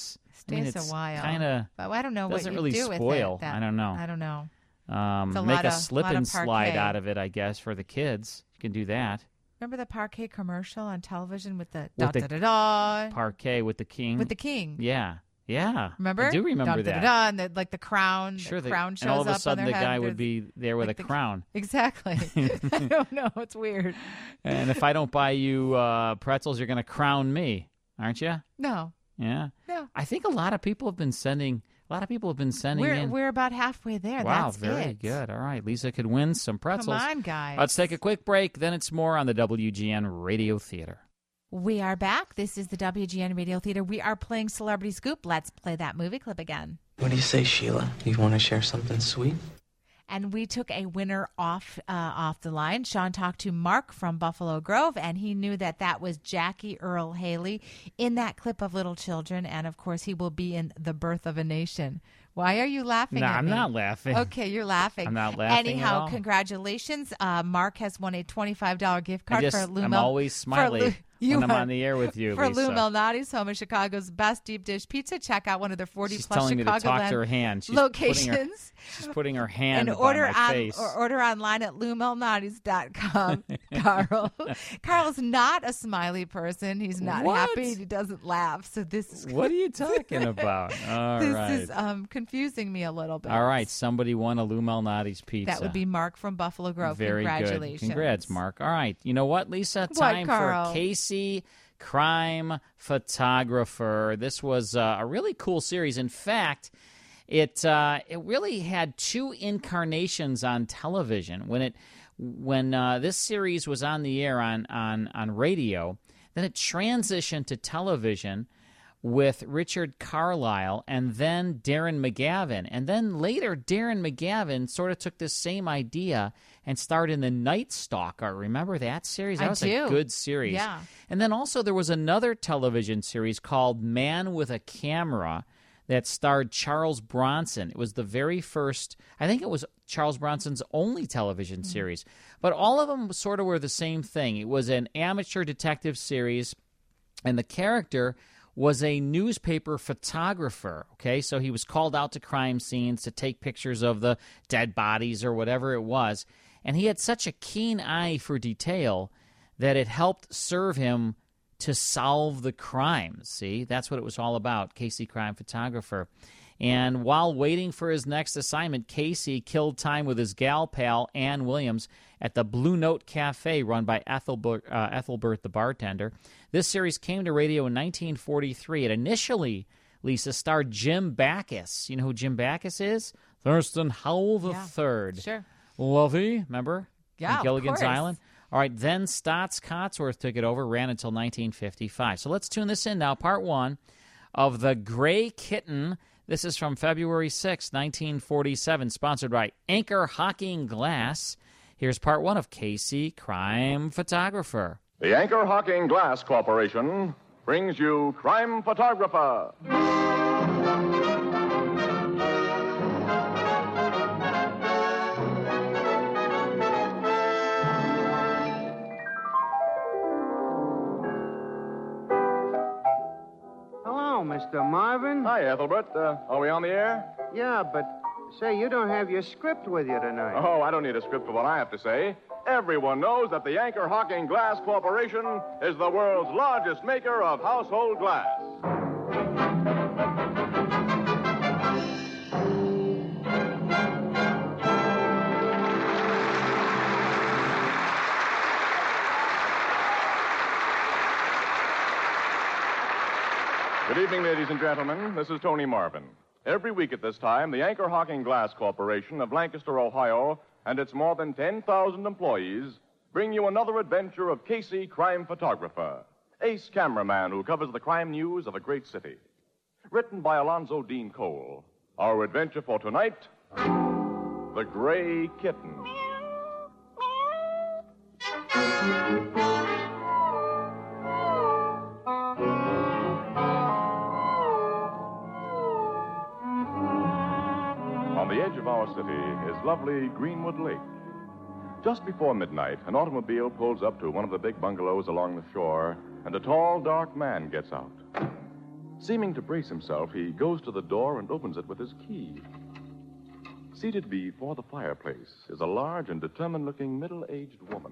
I mean, Takes it's a while. kind of But I don't know what doesn't you really do with spoil. it. That- I don't know. I don't know. Um, It's a make lot a of- slip lot of and slide parquet. out of it, I guess, for the kids. You can do that. Remember the parquet commercial on television with the With da the da da da Parquet with the king. with the king? Yeah, yeah. Remember? I do remember da, that. Da, da, da, and the, like the crown. Sure, the the- crown shows and all of a up sudden on the their head. guy would There's- be there with like a the- crown. Exactly. I don't know. It's weird. And if I don't buy you uh, pretzels, you're going to crown me, aren't you? No. Yeah. No. I think a lot of people have been sending. A lot of people have been sending We're in. we're about halfway there. Wow, That's very it. good. All right, Lisa could win some pretzels. Come on, guys. Let's take a quick break. Then it's more on the W G N Radio Theater. We are back. This is the W G N Radio Theater. We are playing Celebrity Scoop. Let's play that movie clip again. What do you say, Sheila? You want to share something sweet? And we took a winner off uh, off the line. Sean talked to Mark from Buffalo Grove, and he knew that that was Jackie Earl Haley in that clip of Little Children. And, of course, he will be in The Birth of a Nation. Why are you laughing No, at I'm me? not laughing. Okay, you're laughing. I'm not laughing Anyhow, at all. congratulations. Uh, Mark has won a twenty-five dollars gift I card just, for Lou I'm Mel- always for smiley Lou- you when I'm are- on the air with you, For Lisa. Lou Malnati's home of Chicago's best deep dish pizza. Check out one of their forty She's plus telling me to talk Chicagoland to her hand. She's locations. Putting her, she's putting her hand and by order my on face. or order online at lou malnati's dot com. Carl, Carl's not a smiley person. He's not What? happy. He doesn't laugh. So this is What are you talking about? All this right. is um, confusing me a little bit. All right, somebody won a Lou Malnati's pizza. That would be Mark from Buffalo Grove. Very Congratulations. good. Congrats, Mark. All right. You know what, Lisa? What, Time Carl? for Casey, Crime Photographer. This was uh, a really cool series. In fact, it uh, it really had two incarnations on television. When it when uh, this series was on the air on, on, on radio, then it transitioned to television with Richard Carlisle and then Darren McGavin. And then later, Darren McGavin sort of took this same idea and starred in The Night Stalker. Remember that series? That I was do. a good series. Yeah. And then also there was another television series called Man with a Camera that starred Charles Bronson. It was the very first, I think it was Charles Bronson's only television series. But all of them sort of were the same thing. It was an amateur detective series, and the character was a newspaper photographer, okay? So he was called out to crime scenes to take pictures of the dead bodies or whatever it was. And he had such a keen eye for detail that it helped serve him to solve the crimes. See, that's what it was all about, Casey Crime Photographer. And while waiting for his next assignment, Casey killed time with his gal pal, Ann Williams, at the Blue Note Cafe run by Ethelbert, uh, Ethelbert the bartender. This series came to radio in nineteen forty-three. It initially, Lisa, starred Jim Backus. You know who Jim Backus is? Thurston Howell the Yeah, Third. sure. Lovey, remember? Yeah, From Gilligan's of course. Island. All right, then Stotts Cotsworth took it over, ran until nineteen fifty-five. So let's tune this in now. Part one of The Gray Kitten. This is from February sixth, nineteen forty-seven, sponsored by Anchor Hocking Glass. Here's part one of Casey, Crime Photographer. The Anchor Hocking Glass Corporation brings you Crime Photographer. Hello, Mister Marvin. Hi, Ethelbert. Uh, are we on the air? Yeah, but say, you don't have your script with you tonight. Oh, I don't need a script for what I have to say. Everyone knows that the Anchor Hocking Glass Corporation is the world's largest maker of household glass. Good evening, ladies and gentlemen. This is Tony Marvin. Every week at this time, the Anchor Hocking Glass Corporation of Lancaster, Ohio, and its more than ten thousand employees bring you another adventure of Casey, Crime Photographer, ace cameraman who covers the crime news of a great city. Written by Alonzo Dean Cole. Our adventure for tonight, The Gray Kitten. On the edge of our city is lovely Greenwood Lake. Just before midnight, an automobile pulls up to one of the big bungalows along the shore, and a tall, dark man gets out. Seeming to brace himself, he goes to the door and opens it with his key. Seated before the fireplace is a large and determined-looking middle-aged woman.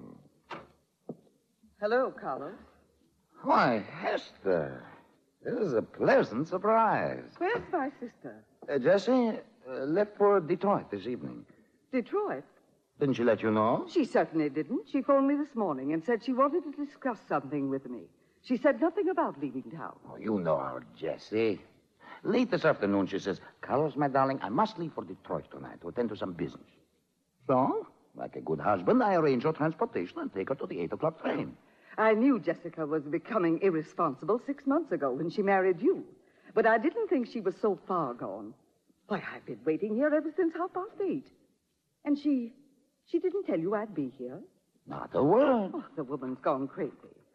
Hello, Carlos. Why, Hester. This is a pleasant surprise. Where's my sister? Uh, Jessie uh, left for Detroit this evening. Detroit? Didn't she let you know? She certainly didn't. She phoned me this morning and said she wanted to discuss something with me. She said nothing about leaving town. Oh, you know our Jessie. Late this afternoon, she says, Carlos, my darling, I must leave for Detroit tonight to attend to some business. So, like a good husband, I arrange her transportation and take her to the eight o'clock train. I knew Jessica was becoming irresponsible six months ago when she married you. But I didn't think she was so far gone. Why, I've been waiting here ever since half past eight. And she... she didn't tell you I'd be here? Not a word. Oh, the woman's gone crazy.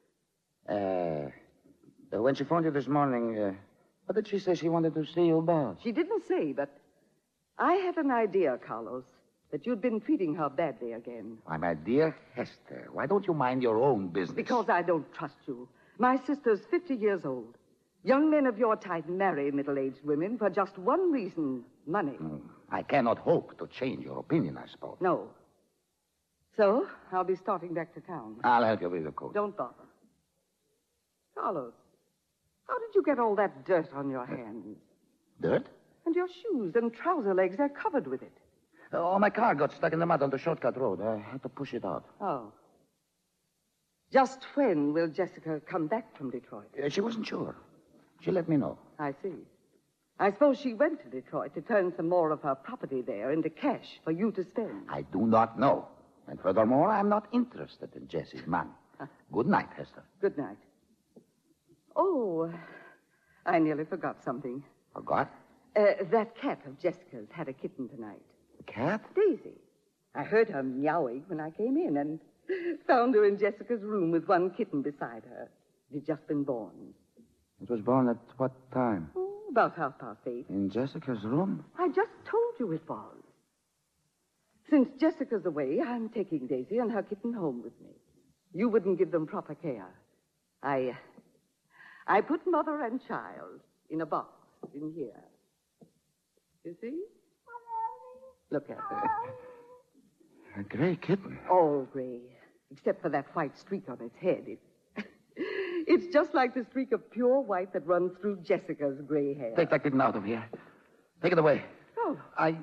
Uh, when she phoned you this morning, uh, what did she say she wanted to see you about? She didn't say, but I had an idea, Carlos, that you'd been treating her badly again. Why, my dear Hester, why don't you mind your own business? Because I don't trust you. My sister's fifty years old. Young men of your type marry middle-aged women for just one reason, money. Mm, I cannot hope to change your opinion, I suppose. No. So, I'll be starting back to town. I'll help you with the coat. Don't bother. Carlos, how did you get all that dirt on your hands? Dirt? And your shoes and trouser legs are covered with it. Oh, my car got stuck in the mud on the shortcut road. I had to push it out. Oh. Just when will Jessica come back from Detroit? Uh, she wasn't sure. She let me know. I see. I suppose she went to Detroit to turn some more of her property there into cash for you to spend. I do not know. And furthermore, I'm not interested in Jessie's money. Good night, Hester. Good night. Oh, I nearly forgot something. Forgot? Uh, that cat of Jessica's had a kitten tonight. A cat? Daisy. I heard her meowing when I came in and found her in Jessica's room with one kitten beside her. It had just been born. It was born at what time? Oh, about half past eight. In Jessica's room? I just told you it was. Since Jessica's away, I'm taking Daisy and her kitten home with me. You wouldn't give them proper care. I... I put mother and child in a box in here. You see? Look at her. A gray kitten. All gray, except for that white streak on its head. It, it's just like the streak of pure white that runs through Jessica's gray hair. Take that kitten out of here. Take it away. Oh. I...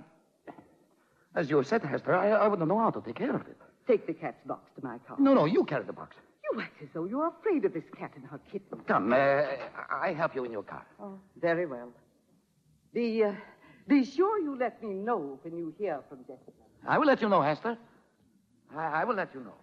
As you said, Hester, I, I wouldn't know how to take care of it. Take the cat's box to my car. No, no, you carry the box. You act as though you're afraid of this cat and her kitten. Come, uh, I help you in your car. Oh, very well. Be, uh, be sure you let me know when you hear from Jessica. I will let you know, Hester. I, I will let you know.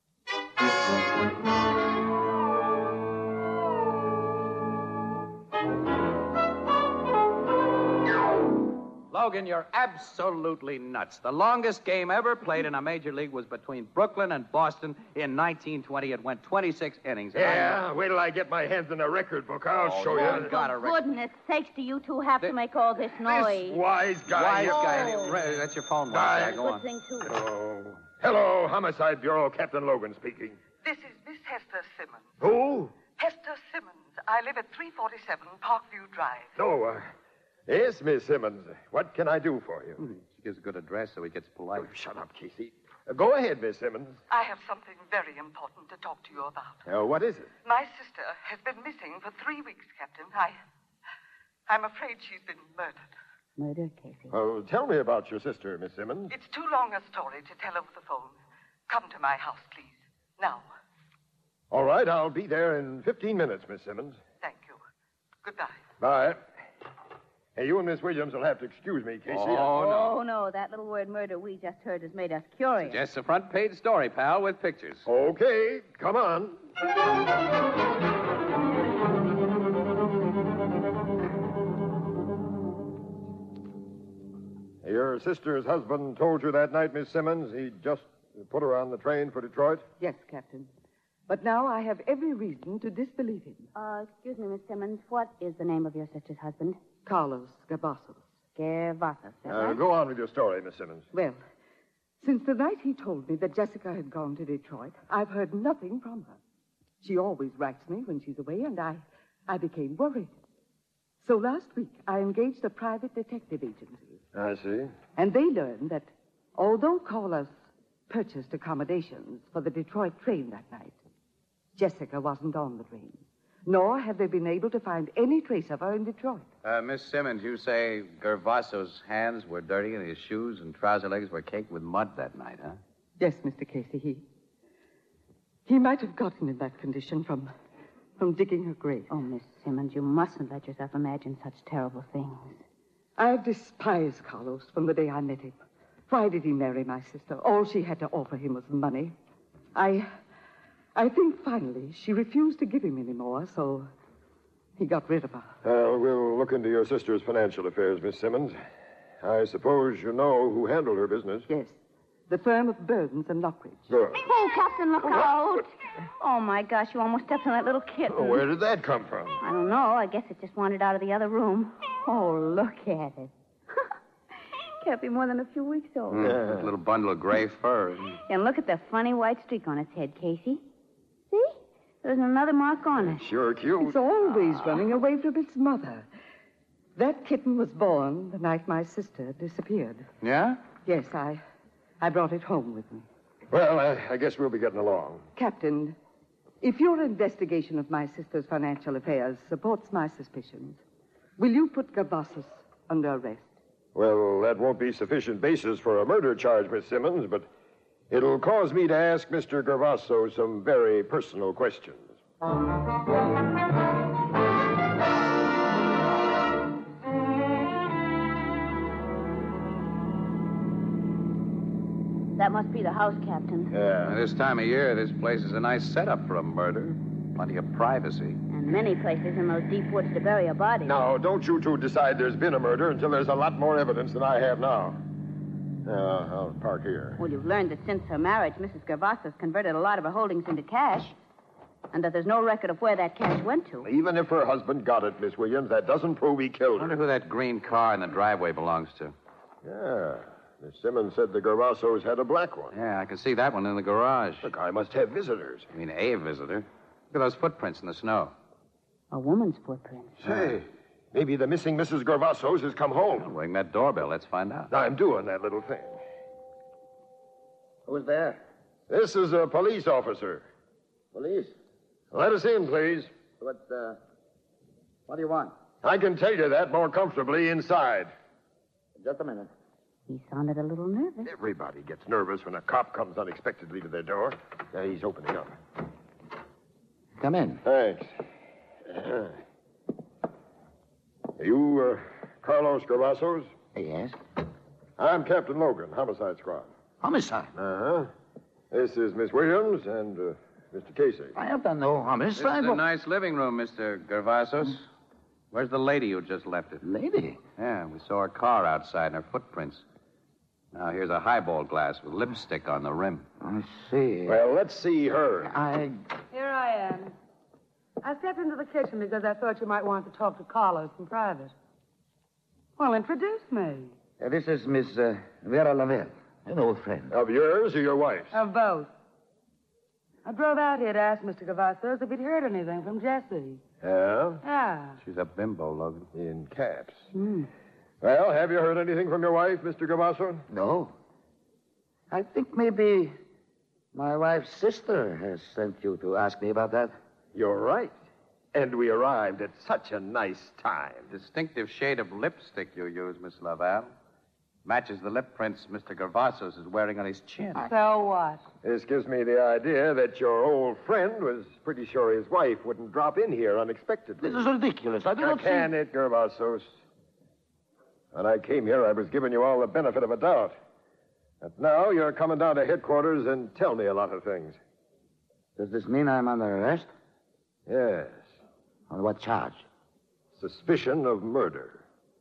Logan, you're absolutely nuts. The longest game ever played in a major league was between Brooklyn and Boston in nineteen twenty. It went twenty-six innings. Yeah, wait till I get my hands in a record book. I'll Oh, show Lord, you. got a record. Goodness sakes, do you two have to make all this noise? Wise guy. Wise here. guy. Oh. Right, that's your phone, wise Bye. guy. Go Good on. thing, too. Hello. Hello, Homicide Bureau, Captain Logan speaking. This is Miss Hester Simmons. Who? Hester Simmons. I live at three forty-seven Parkview Drive. Oh, uh, yes, Miss Simmons. What can I do for you? She gives a good address so he gets polite. Oh, shut up, Casey. Uh, go ahead, Miss Simmons. I have something very important to talk to you about. Uh, what is it? My sister has been missing for three weeks, Captain. I... I'm afraid she's been murdered. Murder, Casey. Oh, tell me about your sister, Miss Simmons. It's too long a story to tell over the phone. Come to my house, please. Now. All right, I'll be there in fifteen minutes, Miss Simmons. Thank you. Goodbye. Bye. Hey, you and Miss Williams will have to excuse me, Casey. Oh, no. Oh, no, that little word murder we just heard has made us curious. Just a front page story, pal, with pictures. Okay, come on. Your sister's husband told you that night, Miss Simmons, he just put her on the train for Detroit? Yes, Captain. But now I have every reason to disbelieve him. Uh, excuse me, Miss Simmons. What is the name of your sister's husband? Carlos Gavassos. Gervasos, that Uh, right? go on with your story, Miss Simmons. Well, since the night he told me that Jessica had gone to Detroit, I've heard nothing from her. She always writes me when she's away, and I, I became worried. So last week, I engaged a private detective agency. I see. And they learned that although callers purchased accommodations for the Detroit train that night, Jessica wasn't on the train. Nor have they been able to find any trace of her in Detroit. Uh, Miss Simmons, you say Gervaso's hands were dirty and his shoes and trouser legs were caked with mud that night, huh? Yes, Mister Casey, he... He might have gotten in that condition from... from digging her grave. Oh, Miss Simmons, you mustn't let yourself imagine such terrible things. I've despised Carlos from the day I met him. Why did he marry my sister? All she had to offer him was money. I... I think finally she refused to give him any more, so he got rid of her. Well, we'll look into your sister's financial affairs, Miss Simmons. I suppose you know who handled her business. Yes. The firm of Burdens and Lockridge. Good. Oh, Captain, look out. Oh, my gosh, you almost stepped on that little kitten. Oh, where did that come from? I don't know. I guess it just wandered out of the other room. Oh, look at it. Can't be more than a few weeks old. Mm, a little bundle of gray fur. And look at the funny white streak on its head, Casey. See? There's another mark on it. Sure cute. It's always running away from its mother. That kitten was born the night my sister disappeared. Yeah? Yes, I I brought it home with me. Well, I, I guess we'll be getting along. Captain, if your investigation of my sister's financial affairs supports my suspicions, will you put Gervasos under arrest? Well, that won't be sufficient basis for a murder charge, Miss Simmons, but it'll cause me to ask Mister Gervaso some very personal questions. That must be the house, Captain. Yeah. This time of year, this place is a nice setup for a murder. Plenty of privacy. And many places in those deep woods to bury a body. Now, don't you two decide there's been a murder until there's a lot more evidence than I have now. Uh, I'll park here. Well, you've learned that since her marriage, Missus Gervasos converted a lot of her holdings into cash, and that there's no record of where that cash went to. Even if her husband got it, Miss Williams, that doesn't prove he killed I wonder her. who that green car in the driveway belongs to. Yeah. Miss Simmons said the Gervasos had a black one. Yeah, I can see that one in the garage. The guy must have visitors. I mean, a visitor. Look at those footprints in the snow. A woman's footprint. Say, maybe the missing Missus Gervasos has come home. Well, ring that doorbell. Let's find out. I'm doing that little thing. Who's there? This is a police officer. Police? Let us in, please. What, uh, what do you want? I can tell you that more comfortably inside. Just a minute. He sounded a little nervous. Everybody gets nervous when a cop comes unexpectedly to their door. Now, he's opening up. Come in. Thanks. Uh, you, uh, Carlos Gervasos? Yes. I'm Captain Logan, Homicide Squad. Homicide? Uh-huh. This is Miss Williams and uh, Mister Casey. I have done no This homicide. is a nice living room, Mister Gervasos. Where's the lady who just left it? Lady? Yeah, we saw her car outside and her footprints. Now, here's a highball glass with lipstick on the rim. I see. Well, let's see her. I... Here I am. I stepped into the kitchen because I thought you might want to talk to Carlos in private. Well, introduce me. Uh, this is Miss uh, Vera Lavelle, an old friend. Of yours or your wife's? Of both. I drove out here to ask Mister Gervasos if he'd heard anything from Jessie. Yeah? Yeah. She's a bimbo, Logan. In caps. Hmm. Well, have you heard anything from your wife, Mister Gervaso? No. I think maybe my wife's sister has sent you to ask me about that. You're right. And we arrived at such a nice time. Distinctive shade of lipstick you use, Miss Laval. Matches the lip prints Mister Gervasos is wearing on his chin. So what? This gives me the idea that your old friend was pretty sure his wife wouldn't drop in here unexpectedly. This is ridiculous. I do Now, not can see... it, Gervasos? When I came here, I was giving you all the benefit of a doubt. But now you're coming down to headquarters and tell me a lot of things. Does this mean I'm under arrest? Yes. On what charge? Suspicion of murder.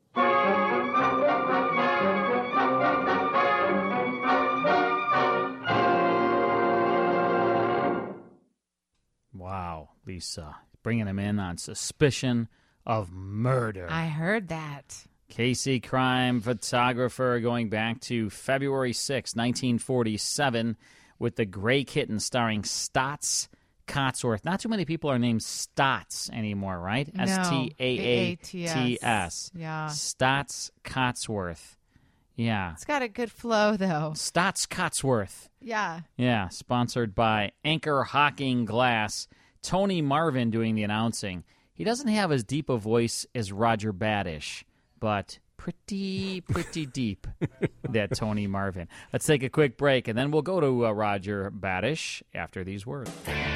Wow, Lisa. Bringing him in on suspicion of murder. I heard that. Casey, crime photographer, going back to February sixth, nineteen forty-seven, with The Gray Kitten, starring Stotts Cotsworth. Not too many people are named Stotts anymore, right? No. S T A A T S. A A T S. Yeah. Stotts Cotsworth. Yeah. It's got a good flow, though. Stotts Cotsworth. Yeah. Yeah, sponsored by Anchor Hocking Glass. Tony Marvin doing the announcing. He doesn't have as deep a voice as Roger Badish, but pretty, pretty deep, that Tony Marvin. Let's take a quick break, and then we'll go to uh, Roger Badish after these words.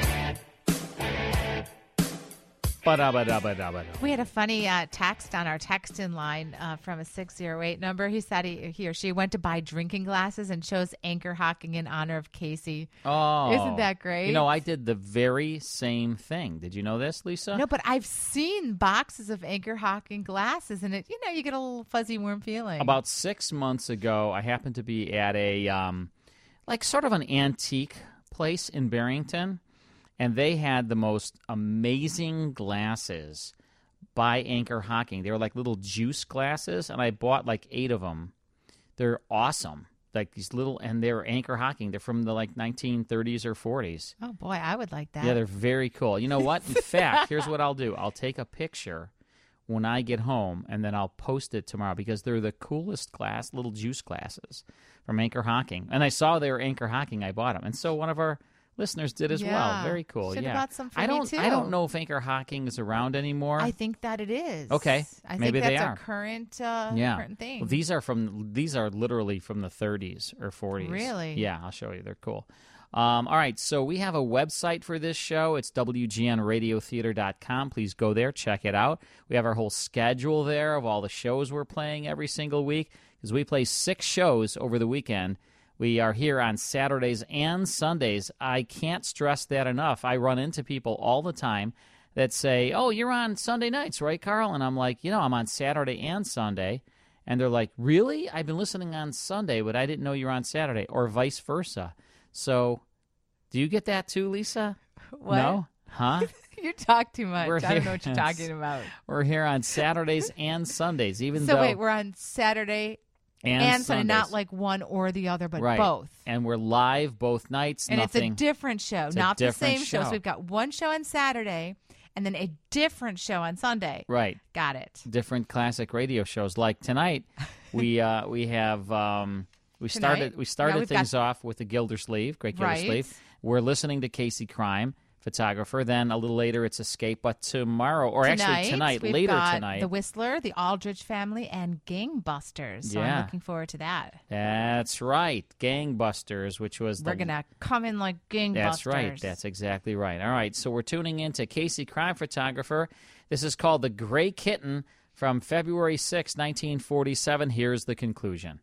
Ba-da-ba-da-ba-da-ba-da. We had a funny uh, text on our text-in line uh, from a six oh eight number. He said he, he or she went to buy drinking glasses and chose Anchor Hocking in honor of Casey. Oh. Isn't that great? You know, I did the very same thing. Did you know this, Lisa? No, but I've seen boxes of Anchor Hocking glasses, and it, you know, you get a little fuzzy, warm feeling. About six months ago, I happened to be at a, um, like, sort of an antique place in Barrington. And they had the most amazing glasses by Anchor Hocking. They were like little juice glasses, and I bought like eight of them. They're awesome. Like these little, and they're Anchor Hocking. They're from the like nineteen thirties or forties. Oh, boy, I would like that. Yeah, they're very cool. You know what? In fact, here's what I'll do. I'll take a picture when I get home, and then I'll post it tomorrow because they're the coolest glass, little juice glasses from Anchor Hocking. And I saw they were Anchor Hocking. I bought them. And so one of our listeners did as Yeah. well. Very cool. Should've yeah. bought some for I me, don't too. I don't know if Anchor Hocking is around anymore. I think that it is. Okay. I Maybe think they that's are. a current, uh, yeah. current thing. Well, these are from these are literally from the thirties or forties. Really? Yeah, I'll show you. They're cool. Um, all right, so we have a website for this show. It's W G N radio theater dot com. Please go there, check it out. We have our whole schedule there of all the shows we're playing every single week because we play six shows over the weekend. We are here on Saturdays and Sundays. I can't stress that enough. I run into people all the time that say, oh, you're on Sunday nights, right, Carl? And I'm like, you know, I'm on Saturday and Sunday. And they're like, really? I've been listening on Sunday, but I didn't know you were on Saturday, or vice versa. So do you get that too, Lisa? What? No? Huh? You talk too much. We're I don't here- know what you're talking about. We're here on Saturdays and Sundays, even So though... wait, we're on Saturday And and Sunday, not Sundays. like one or the other, but right. both. And we're live both nights. And nothing. it's a different show, It's a not the different same show. So show. we've got one show on Saturday and then a different show on Sunday. Right. Got it. Different classic radio shows. Like tonight, we uh, we have um, we Tonight? started we started Yeah, we've things got- off with the Gildersleeve, Great Right. Gildersleeve. We're listening to Casey Crime, photographer. Then a little later, it's Escape. But tomorrow, or actually tonight, we've later got tonight, The Whistler, The Aldrich Family, and Gangbusters. So Yeah. I'm looking forward to that. that's right, Gangbusters, which was We're the going to come in like gangbusters. That's right. That's exactly right. All right. So we're tuning into Casey Crime Photographer. This is called The Gray Kitten from February sixth, nineteen forty-seven. Here's the conclusion.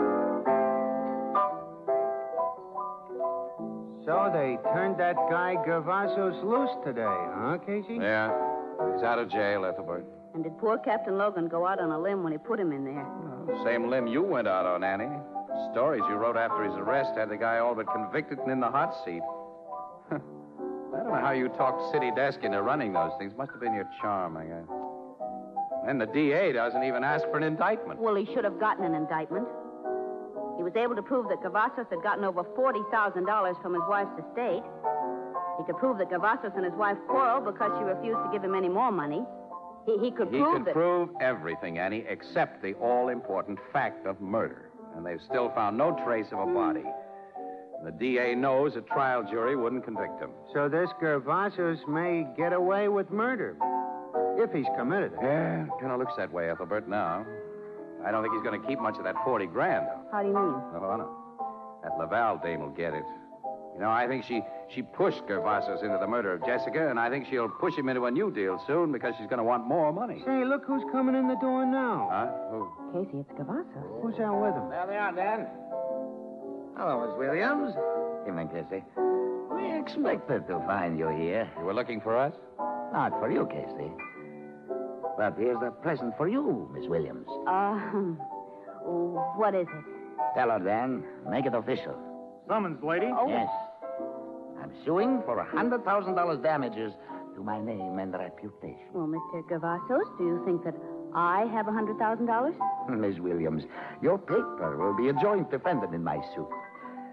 So they turned that guy Gervasos loose today, huh, Casey? Yeah. He's out of jail, Ethelbert. And did poor Captain Logan go out on a limb when he put him in there? Same limb you went out on, Annie. Stories you wrote after his arrest had the guy all but convicted and in the hot seat. I don't know how you talked city desk into running those things. Must have been your charm, I guess. And the D A doesn't even ask for an indictment. Well, he should have gotten an indictment. He was able to prove that Gervasos had gotten over forty thousand dollars from his wife's estate. He could prove that Gervasos and his wife quarreled because she refused to give him any more money. He, he could He prove could that... prove everything, Annie, except the all-important fact of murder. And they've still found no trace of a body. The D A knows a trial jury wouldn't convict him. So this Gervasos may get away with murder. If he's committed it. Yeah, kind of looks that way, Ethelbert, now. I don't think he's going to keep much of that forty grand, though. How do you mean? No, no. That Laval dame will get it. You know, I think she, she pushed Gervasos into the murder of Jessica, and I think she'll push him into a new deal soon because she's going to want more money. Say, look who's coming in the door now. Huh? Who? Casey, it's Gervasos. Who's out with him? There they are, Dan. Hello, Miss Williams. Evening, Casey. We expected to find you here. You were looking for us? Not for you, Casey. But here's a present for you, Miss Williams. Uh, what is it? Tell her, Dan. Make it official. Summons, lady. Oh. Yes. I'm suing for one hundred thousand dollars damages to my name and reputation. Well, Mister Gervasos, do you think that I have one hundred thousand dollars? Miss Williams, your paper will be a joint defendant in my suit.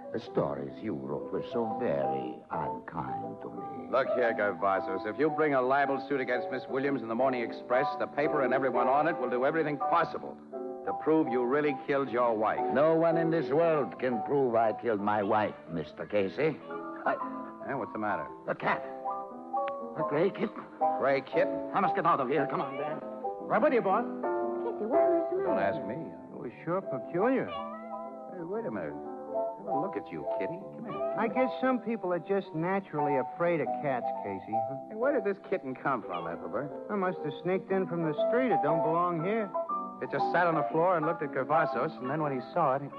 The stories you wrote were so very unkind to me. Look here, Gervasos. If you bring a libel suit against Miss Williams in the Morning Express, the paper and everyone on it will do everything possible to prove you really killed your wife. No one in this world can prove I killed my wife, Mister Casey. I... Eh, what's the matter? The cat. The gray kitten. Gray kitten? I must get out of here. Come on, Dan. Right with you, boss. Casey, what is the Don't matter? ask me. It was sure peculiar. Hey, wait a minute. Have a look at you, Kitty. Come here. I guess some people are just naturally afraid of cats, Casey. Huh? Hey, where did this kitten come from, Ethelbert? I must have sneaked in from the street. It don't belong here. It just sat on the floor and looked at Gervasos, and then when he saw it, he...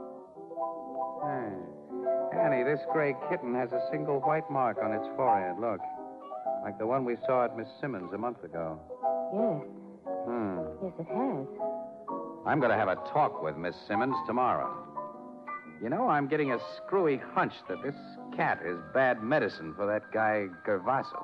Hey. Annie, this gray kitten has a single white mark on its forehead. Look. Like the one we saw at Miss Simmons a month ago. Yes. Hmm. Yes, it has. I'm going to have a talk with Miss Simmons tomorrow. You know, I'm getting a screwy hunch that this cat is bad medicine for that guy Gervasos.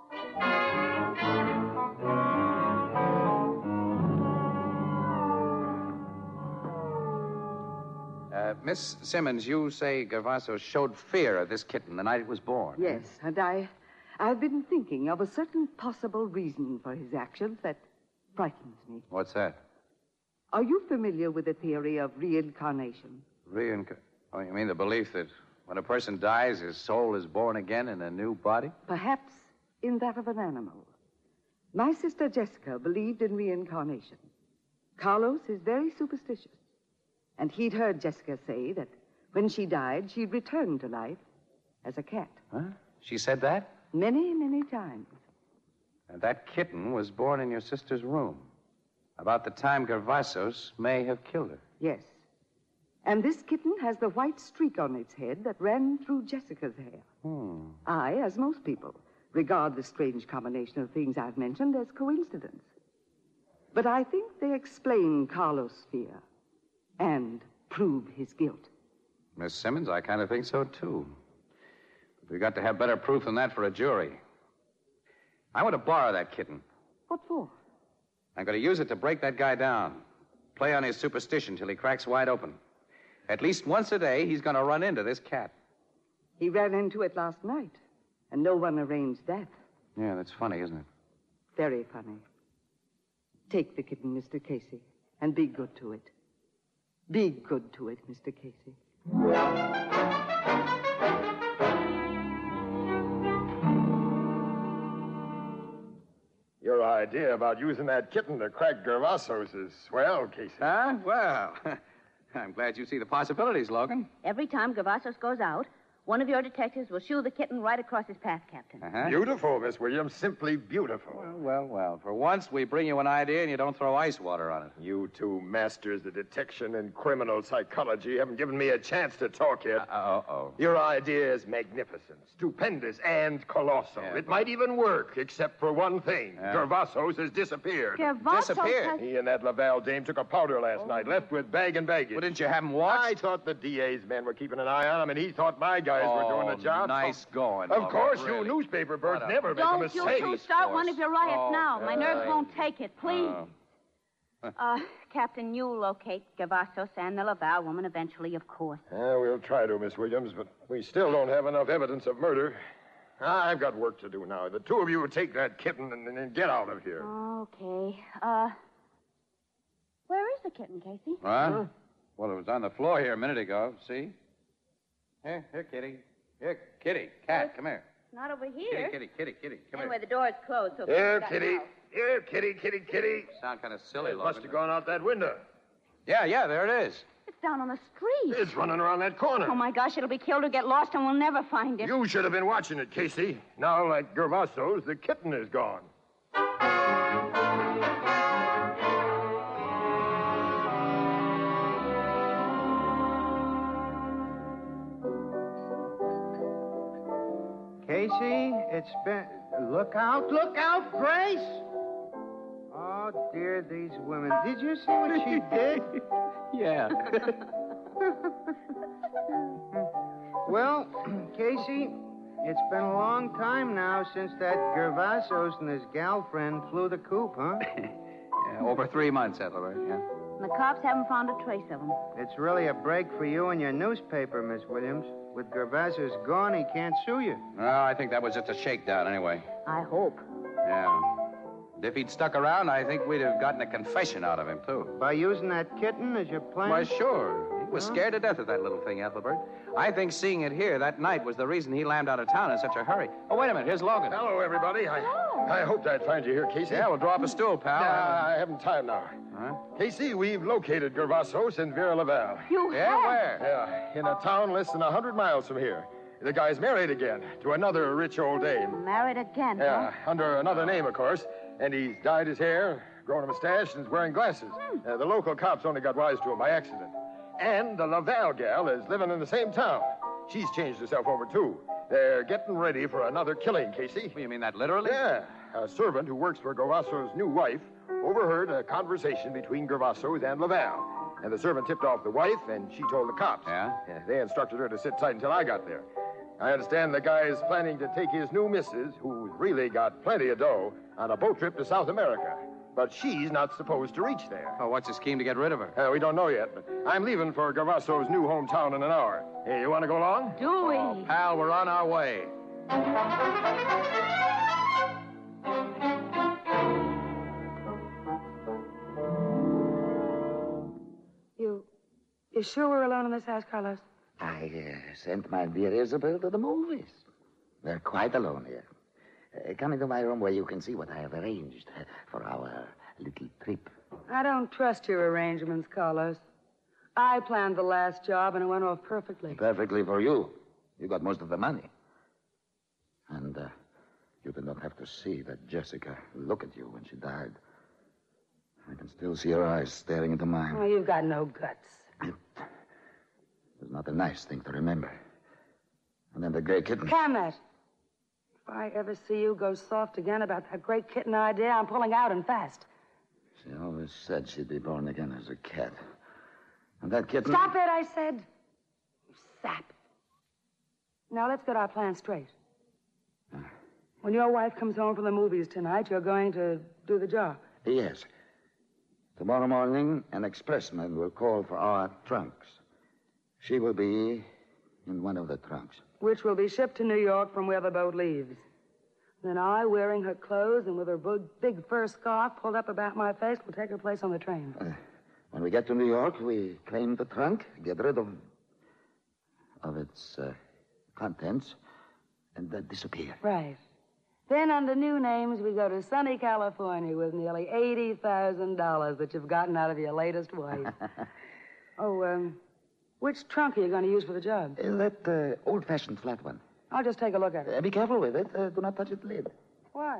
Uh, Miss Simmons, you say Gervasos showed fear of this kitten the night it was born. Yes, and I, I've been thinking of a certain possible reason for his actions that frightens me. What's that? Are you familiar with the theory of reincarnation? Reinc... Oh, you mean the belief that when a person dies, his soul is born again in a new body? Perhaps in that of an animal. My sister Jessica believed in reincarnation. Carlos is very superstitious. And he'd heard Jessica say that when she died, she'd return to life as a cat. Huh? She said that? Many, many times. And that kitten was born in your sister's room. About the time Gervasos may have killed her. Yes. And this kitten has the white streak on its head that ran through Jessica's hair. Hmm. I, as most people, regard the strange combination of things I've mentioned as coincidence. But I think they explain Carlos' fear and prove his guilt. Miss Simmons, I kind of think so, too. But we've got to have better proof than that for a jury. I want to borrow that kitten. What for? I'm going to use it to break that guy down. Play on his superstition till he cracks wide open. At least once a day, he's going to run into this cat. He ran into it last night, and no one arranged that. Yeah, that's funny, isn't it? Very funny. Take the kitten, Mister Casey, and be good to it. Be good to it, Mister Casey. Your idea about using that kitten to crack Gervasos is swell, Casey. Huh? Well, I'm glad you see the possibilities, Logan. Every time Gervasos goes out, one of your detectives will shoo the kitten right across his path, Captain. Uh-huh. Beautiful, Miss Williams. Simply beautiful. Well, well, well. For once, we bring you an idea and you don't throw ice water on it. You two masters of detection and criminal psychology haven't given me a chance to talk yet. Uh, uh-oh. Your idea is magnificent, stupendous, and colossal. Yeah, it but- might even work, except for one thing. Yeah. Gervasos has disappeared. Gervasos Disappeared? has... He and that Laval dame took a powder last night, left with bag and baggage. Well, didn't you have him watched? I thought the D A's men were keeping an eye on him, and he thought my guys were doing the job. Nice going. Of Logan, course, really. you newspaper birds What a- never make a Don't mistake. you two start one of your riots Oh, now. My nerves uh, won't take it, please. Uh, Uh, Captain, you'll locate Gervasos and the Laval woman eventually, of course. Yeah, we'll try to, Miss Williams, but we still don't have enough evidence of murder. I've got work to do now. The two of you take that kitten and, and get out of here. Okay. Uh, where is the kitten, Casey? What? Well, it was on the floor here a minute ago. See? Here, here, Kitty. Here, Kitty. Cat, come here. Not over Kitty, here. kitty, kitty, kitty. Come Anyway, here. the door's closed, so... Here, that kitty. now. Here, kitty, kitty, kitty. Sound kind of silly, It Logan. must have gone out that window. Yeah, yeah, there it is. It's down on the street. It's running around that corner. Oh, my gosh, it'll be killed or get lost, and we'll never find it. You should have been watching it, Casey. Now, like Gervasos, the kitten is gone. Casey, it's been... Look out, look out, Grace! Oh, dear, these women. Did you see what she did? Yeah. Well, Casey, it's been a long time now since that Gervasos and his gal friend flew the coop, huh? Yeah, over three months, Ethelbert, yeah. And the cops haven't found a trace of him. It's really a break for you and your newspaper, Miss Williams. With Gervasos gone, he can't sue you. No, I think that was just a shakedown anyway. I hope. Yeah. If he'd stuck around, I think we'd have gotten a confession out of him, too. By using that kitten as your plan? Why, sure. He was Huh? scared to death of that little thing, Ethelbert. I think seeing it here that night was the reason he lammed out of town in such a hurry. Oh, wait a minute. Here's Logan. Hello, everybody. I, I hoped I'd find you here, Casey. Yeah, we'll draw up a stool, pal. Nah, I haven't time now. Huh? Casey, we've located Gervasos in Vera Laval. You Yeah, have? where? Yeah, in a town less than a hundred miles from here. The guy's married again to another rich old dame. Married again, Yeah, huh? under another name, of course. And he's dyed his hair, grown a mustache, and is wearing glasses. Uh, the local cops only got wise to him by accident. And the Laval gal is living in the same town. She's changed herself over, too. They're getting ready for another killing, Casey. You mean that literally? Yeah. A servant who works for Gervaso's new wife overheard a conversation between Gervasos and Laval. And the servant tipped off the wife, and she told the cops. Yeah? Yeah, they instructed her to sit tight until I got there. I understand the guy is planning to take his new missus, who's really got plenty of dough, on a boat trip to South America. But she's not supposed to reach there. Oh, what's his scheme to get rid of her? Uh, we don't know yet, but I'm leaving for Gervaso's new hometown in an hour. Hey, you want to go along? Do we? Oh, pal, we're on our way. You. You sure we're alone in this house, Carlos? I uh, sent my dear Isabel to the movies. They're quite alone here. Uh, come into my room where you can see what I have arranged uh, for our little trip. I don't trust your arrangements, Carlos. I planned the last job, and it went off perfectly. Perfectly for you. You got most of the money. And uh, you did not have to see that Jessica look at you when she died. I can still see her eyes staring into mine. Oh, you've got no guts. It was not a nice thing to remember. And then the gray kitten. Camet, if I ever see you go soft again about that great kitten idea, I'm pulling out and fast. She always said she'd be born again as a cat. And that kitten... Stop it, I said. You sap. Now, let's get our plan straight. When your wife comes home from the movies tonight, you're going to do the job. Yes. Tomorrow morning, an expressman will call for our trunks. She will be in one of the trunks. Which will be shipped to New York from where the boat leaves. Then I, wearing her clothes and with her big, big fur scarf pulled up about my face, will take her place on the train. Uh, when we get to New York, we claim the trunk, get rid of... of its uh, contents, and then disappear. Right. Then, under new names, we go to sunny California with nearly eighty thousand dollars that you've gotten out of your latest wife. Oh, um, which trunk are you going to use for the job? Uh, that uh, old-fashioned flat one. I'll just take a look at it. Uh, be careful with it. Uh, do not touch its lid. Why?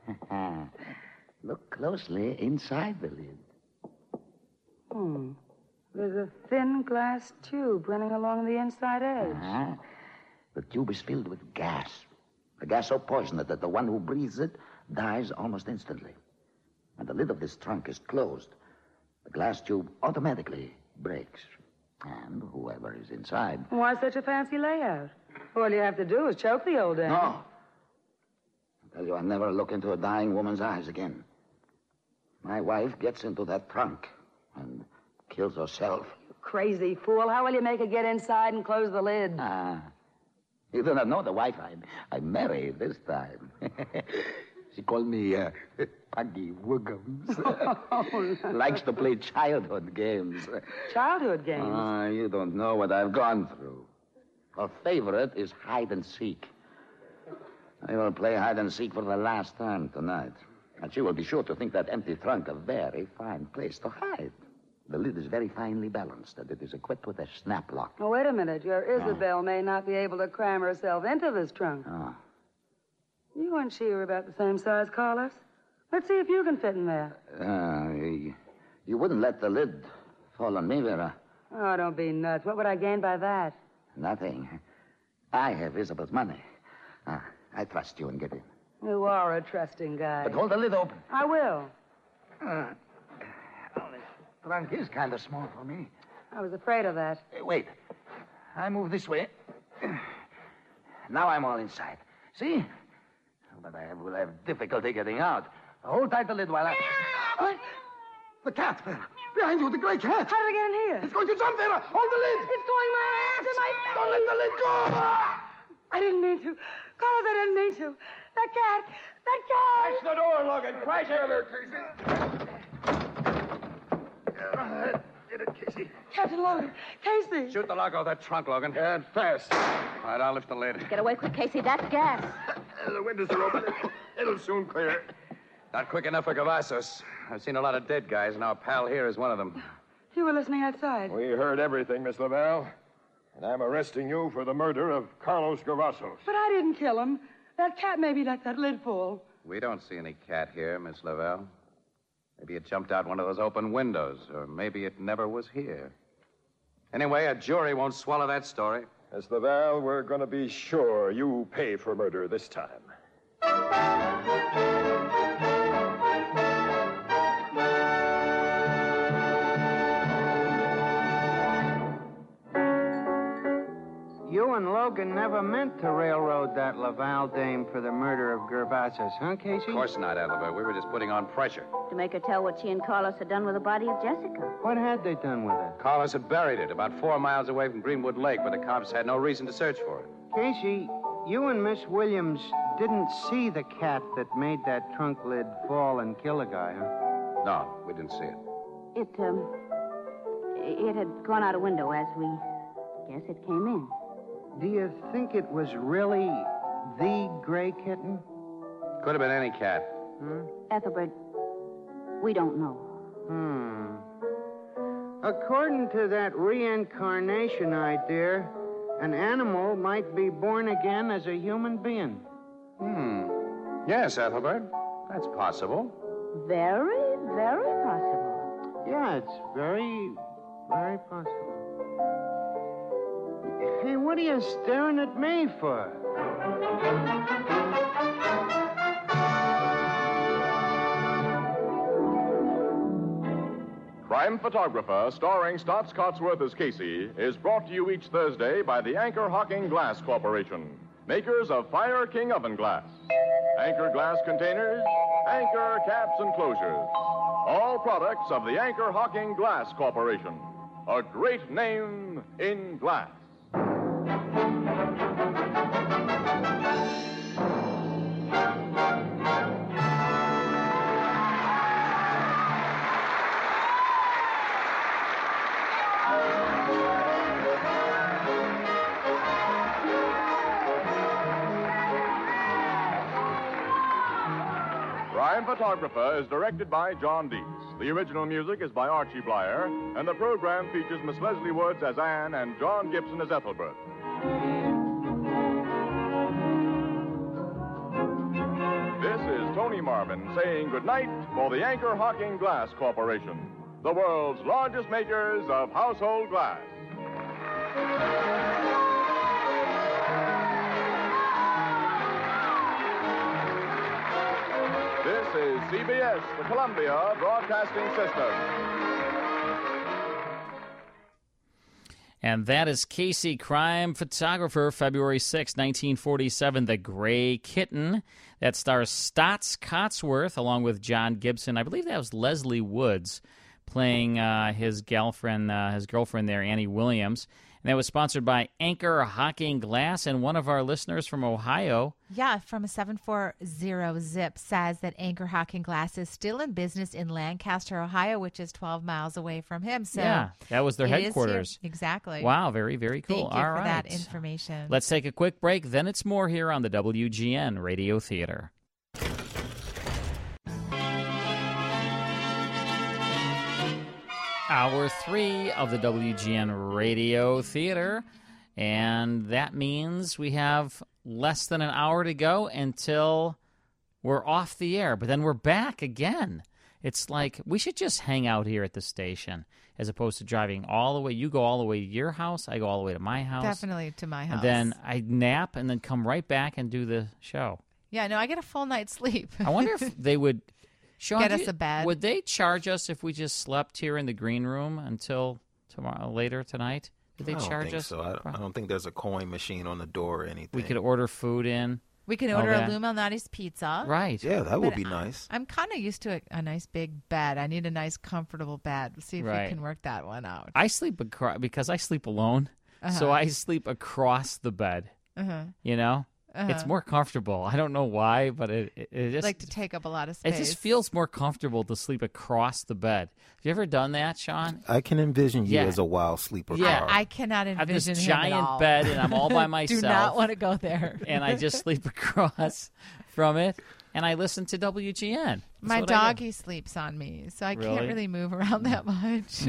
Look closely inside the lid. Hmm. There's a thin glass tube running along the inside edge. Uh-huh. The tube is filled with gas. A gas so poisonous that the one who breathes it dies almost instantly. And the lid of this trunk is closed. The glass tube automatically breaks. And whoever is inside... Why such a fancy layout? All you have to do is choke the old dame. No. I tell you, I'll never look into a dying woman's eyes again. My wife gets into that trunk and kills herself. You crazy fool. How will you make her get inside and close the lid? Ah. You do not know the wife I, I married this time. She called me uh, Puggy Wiggums. Oh, no. Likes to play childhood games. Childhood games? Ah, you don't know what I've gone through. Her favorite is hide and seek. I will play hide and seek for the last time tonight. And she will be sure to think that empty trunk a very fine place to hide. The lid is very finely balanced, and it is equipped with a snap lock. Oh, wait a minute. Your Isabel may not be able to cram herself into this trunk. Ah. You and she are about the same size, Carlos. Let's see if you can fit in there. Uh, you, you wouldn't let the lid fall on me, Vera. Oh, don't be nuts. What would I gain by that? Nothing. I have Isabel's money. Ah, I trust you and get in. You are a trusting guy. But hold the lid open. I will. Uh, well, this trunk is kind of small for me. I was afraid of that. Hey, wait. I move this way. Now I'm all inside. See? But I will have difficulty getting out. Hold tight the lid while I... What? The cat. Behind you, the gray cat. How did it get in here? It's going to jump, Vera. Hold the lid. It's going my hands in my face. Don't let the lid go. I didn't mean to. Carlos, I didn't mean to. That cat. That cat. Crash the door, Logan. Crash it. Get it, Casey. Captain Logan. Casey. Shoot the lock off that trunk, Logan. And fast. All right, I'll lift the lid. Get away quick, Casey. That's gas. The windows are open. It'll soon clear. Not quick enough for Cavazos. I've seen a lot of dead guys, and our pal here is one of them. You were listening outside. We heard everything, Miss Laval. And I'm arresting you for the murder of Carlos Cavazos. But I didn't kill him. That cat maybe let that lid fall. We don't see any cat here, Miss Lavelle. Maybe it jumped out one of those open windows, or maybe it never was here. Anyway, a jury won't swallow that story. Miss Laval, we're going to be sure you pay for murder this time. You and Logan never meant to railroad that Laval dame for the murder of Gervasis, huh, Casey? Of course not, Ethelbert. We were just putting on pressure. To make her tell what she and Carlos had done with the body of Jessica. What had they done with it? Carlos had buried it about four miles away from Greenwood Lake, where the cops had no reason to search for it. Casey, you and Miss Williams didn't see the cat that made that trunk lid fall and kill a guy, huh? No, we didn't see it. It, um, it had gone out a window as we guess it came in. Do you think it was really the gray kitten? Could have been any cat. Hmm? Ethelbert, we don't know. Hmm. According to that reincarnation idea, an animal might be born again as a human being. Hmm. Yes, Ethelbert. That's possible. Very, very possible. Yeah, it's very, very possible. Hey, what are you staring at me for? Crime Photographer, starring Stotts Cotsworth as Casey, is brought to you each Thursday by the Anchor Hocking Glass Corporation, makers of Fire King Oven Glass. Anchor glass containers, Anchor caps and closures. All products of the Anchor Hocking Glass Corporation. A great name in glass. Crime Photographer is directed by John Dietz. The original music is by Archie Blyer, and the program features Miss Leslie Woods as Anne and John Gibson as Ethelbert. This is Tony Marvin saying goodnight for the Anchor Hocking Glass Corporation, the world's largest makers of household glass. This is C B S, the Columbia Broadcasting System. And that is Casey, Crime Photographer, February sixth, nineteen forty-seven, The Gray Kitten. That stars Stotts Cotsworth along with John Gibson. I believe that was Leslie Woods playing uh, his girlfriend, uh, his girlfriend there, Annie Williams. And that was sponsored by Anchor Hocking Glass, and one of our listeners from Ohio. Yeah, from a seven four zero zip says that Anchor Hocking Glass is still in business in Lancaster, Ohio, which is twelve miles away from him. So yeah, that was their it is headquarters. here. Exactly. Wow, very, very cool. Thank you All for right. that information. Let's take a quick break. Then it's more here on the W G N Radio Theater. Hour three of the W G N Radio Theater, and that means we have less than an hour to go until we're off the air, but then we're back again. It's like we should just hang out here at the station as opposed to driving all the way. You go all the way to your house, I go all the way to my house. Definitely to my house. And then I nap and then come right back and do the show. Yeah, no, I get a full night's sleep. I wonder if they would... Sean, Get us you, a bed. Would they charge us if we just slept here in the green room until tomorrow later tonight? Did they I don't charge think us? so. I don't, I don't think there's a coin machine on the door or anything. We could order food in. We can all order that. a Lou Malnati's pizza. Right. Yeah, that would But be I- nice. I'm kind of used to a, a nice big bed. I need a nice comfortable bed. We'll see if Right. we can work that one out. I sleep across because I sleep alone, so Uh-huh. I sleep across the bed. Uh-huh. You know, it's Uh-huh. more comfortable. I don't know why, but it it, it just like to take up a lot of it space. just feels more comfortable to sleep across the bed. Have you ever done that, Sean? I can envision you Yeah. as a wild sleeper. Yeah. Carl. I cannot I have this envision him at giant all. bed, and I'm all by myself. Do not want to go there. And I just sleep across from it, and I listen to W G N. That's My what I do. doggy sleeps on me, so I Really? can't really move around that much.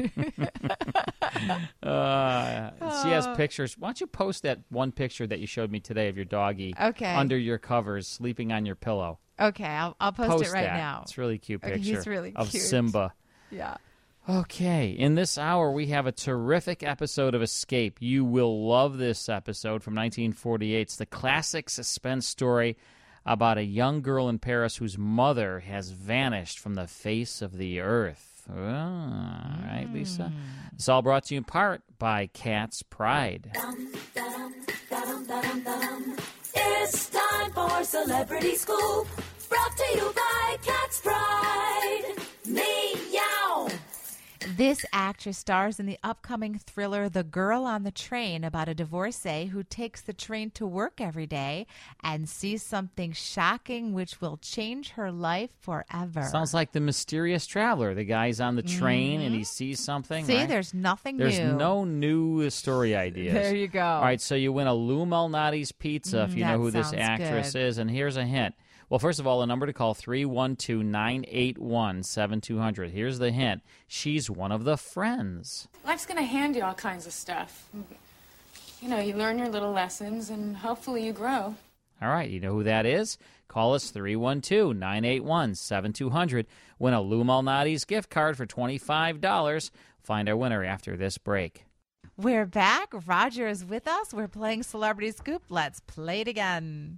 Uh, she has Oh. pictures. Why don't you post that one picture that you showed me today of your doggy Okay. under your covers, sleeping on your pillow? Okay, I'll, I'll post, it right that. now. It's a really cute Okay, picture he's really of cute. Simba. Yeah. Okay, in this hour, we have a terrific episode of Escape. You will love this episode from nineteen forty-eight. It's the classic suspense story about a young girl in Paris whose mother has vanished from the face of the earth. Oh, all right, Lisa. It's all brought to you in part by Cat's Pride. It's time for Celebrity Scoop, brought to you by Cat's Pride. Meow. This actress stars in the upcoming thriller The Girl on the Train, about a divorcee who takes the train to work every day and sees something shocking which will change her life forever. Sounds like The Mysterious Traveler. The guy's on the train and he sees something. See, right? there's nothing There's new. no new story ideas. There you go. All right, so you win a Lou Malnati's pizza if Mm, you know that who this sounds actress good. is. And here's a hint. Well, first of all, the number to call, three one two, nine eight one, seven two zero zero. Here's the hint. She's one of the friends. Life's going to hand you all kinds of stuff. You know, you learn your little lessons, and hopefully you grow. All right, you know who that is? Call us three one two, nine eight one, seven two zero zero. Win a Lou Malnati's gift card for twenty-five dollars. Find our winner after this break. We're back. Roger is with us. We're playing Celebrity Scoop. Let's play it again.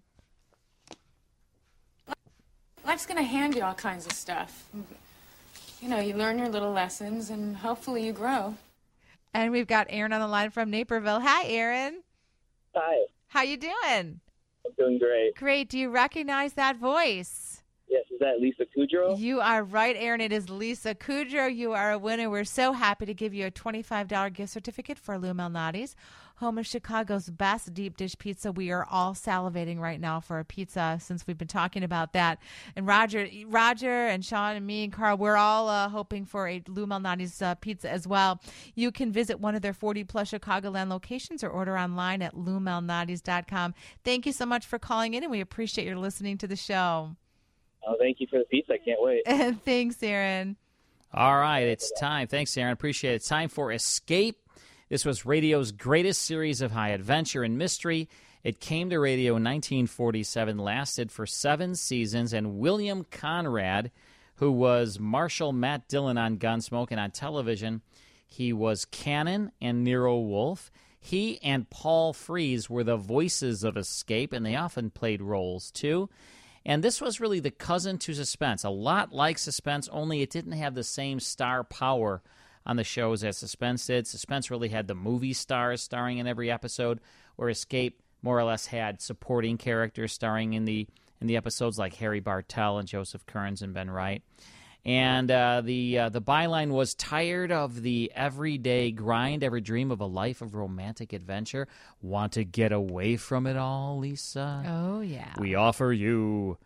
Life's going to hand you all kinds of stuff. You know, you learn your little lessons, and hopefully you grow. And we've got Aaron on the line from Naperville. Hi, Aaron. Hi. How you doing? I'm doing great. Great. Do you recognize that voice? Yes, is that Lisa Kudrow? You are right, Aaron. It is Lisa Kudrow. You are a winner. We're so happy to give you a twenty-five dollars gift certificate for Lou Malnati's, home of Chicago's best deep dish pizza. We are all salivating right now for a pizza since we've been talking about that. And Roger, Roger, and Sean, and me, and Carl, we're all uh, hoping for a Lou Malnati's uh, pizza as well. You can visit one of their forty plus Chicagoland locations or order online at lou malnati's dot com. Thank you so much for calling in, and we appreciate your listening to the show. Oh, thank you for the pizza. I can't wait. Thanks, Aaron. All right, it's time. Thanks, Aaron. Appreciate it. It's time for Escape. This was radio's greatest series of high adventure and mystery. It came to radio in nineteen forty-seven, lasted for seven seasons, and William Conrad, who was Marshal Matt Dillon on Gunsmoke and on television, he was Cannon and Nero Wolfe. He and Paul Frees were the voices of Escape, and they often played roles, too. And this was really the cousin to Suspense, a lot like Suspense, only it didn't have the same star power on the shows as Suspense did. Suspense really had the movie stars starring in every episode, where Escape more or less had supporting characters starring in the in the episodes, like Harry Bartell and Joseph Kearns and Ben Wright. And uh, the uh, the byline was, tired of the everyday grind, ever dream of a life of romantic adventure? Want to get away from it all, Lisa? Oh, yeah. We offer you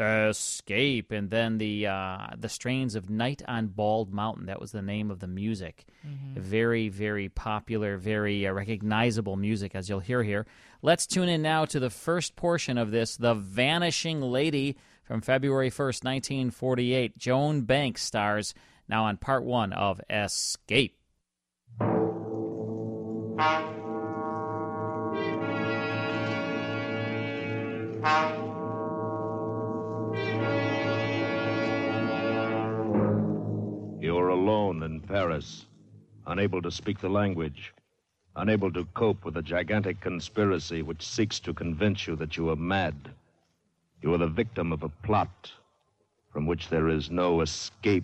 Escape. And then the uh, the strains of Night on Bald Mountain. That was the name of the music. Mhm. Very, very popular, very uh, recognizable music, as you'll hear here. Let's tune in now to the first portion of this, The Vanishing Lady, from February first, nineteen forty-eight. Joan Banks stars now on part one of Escape. You're alone in Paris, unable to speak the language, unable to cope with a gigantic conspiracy which seeks to convince you that you are mad. You are the victim of a plot from which there is no escape.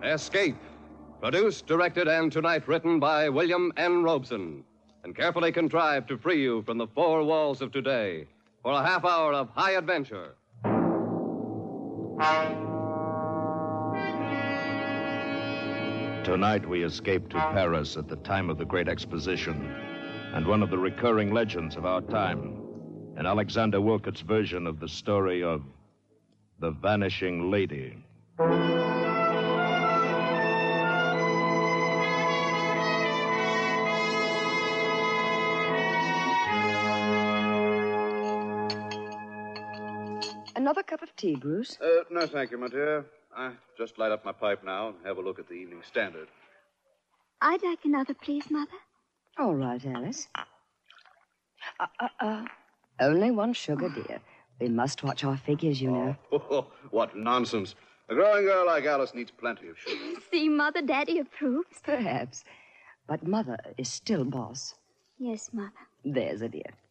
Escape. Produced, directed, and tonight written by William N. Robeson. And carefully contrived to free you from the four walls of today for a half hour of high adventure. Tonight we escape to Paris at the time of the Great Exposition and one of the recurring legends of our time, in Alexander Wilcott's version of the story of The Vanishing Lady. Another cup of tea, Bruce? Uh, no, thank you, my dear. I just light up my pipe now and have a look at the Evening Standard. I'd like another, please, Mother. All right, Alice. Uh, uh, uh. Only one sugar, dear. We must watch our figures, you know. Oh, what nonsense. A growing girl like Alice needs plenty of sugar. See, Mother, Daddy approves. Perhaps. But Mother is still boss. Yes, Mother. There's a dear.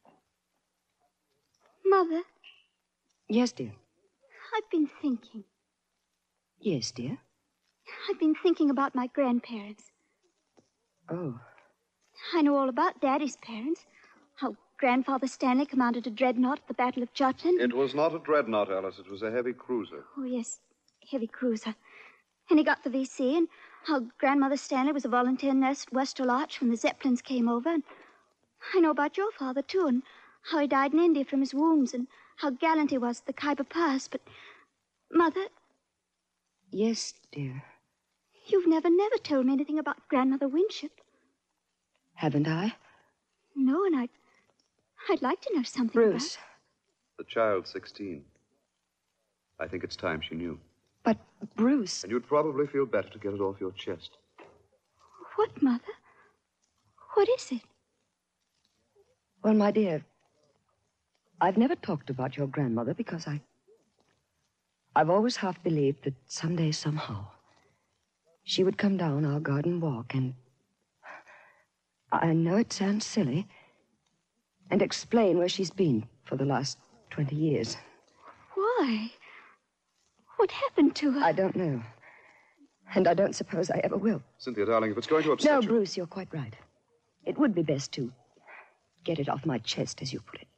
Mother, Yes, dear. I've been thinking. Yes, dear. I've been thinking about my grandparents. Oh. I know all about Daddy's parents. How Grandfather Stanley commanded a dreadnought at the Battle of Jutland. It was not a dreadnought, Alice. It was a heavy cruiser. Oh, yes, heavy cruiser. And he got the V C, and how Grandmother Stanley was a volunteer nurse at Westerl Arch when the Zeppelins came over. And I know about your father, too, and how he died in India from his wounds, and how gallant he was at the Khyber Pass. But, Mother... Yes, dear. You've never, never told me anything about Grandmother Winship. Haven't I? No, and I'd, I'd like to know something Bruce. The child's sixteen. I think it's time she knew. But, Bruce... And you'd probably feel better to get it off your chest. about. What, Mother? What is it? Well, my dear, I've never talked about your grandmother because I... I've always half believed that someday, somehow, she would come down our garden walk and... I know it sounds silly, and explain where she's been for the last twenty years. Why? What happened to her? I don't know. And I don't suppose I ever will. Cynthia, darling, if it's going to upset No, you... Bruce, you're quite right. It would be best to get it off my chest, as you put it.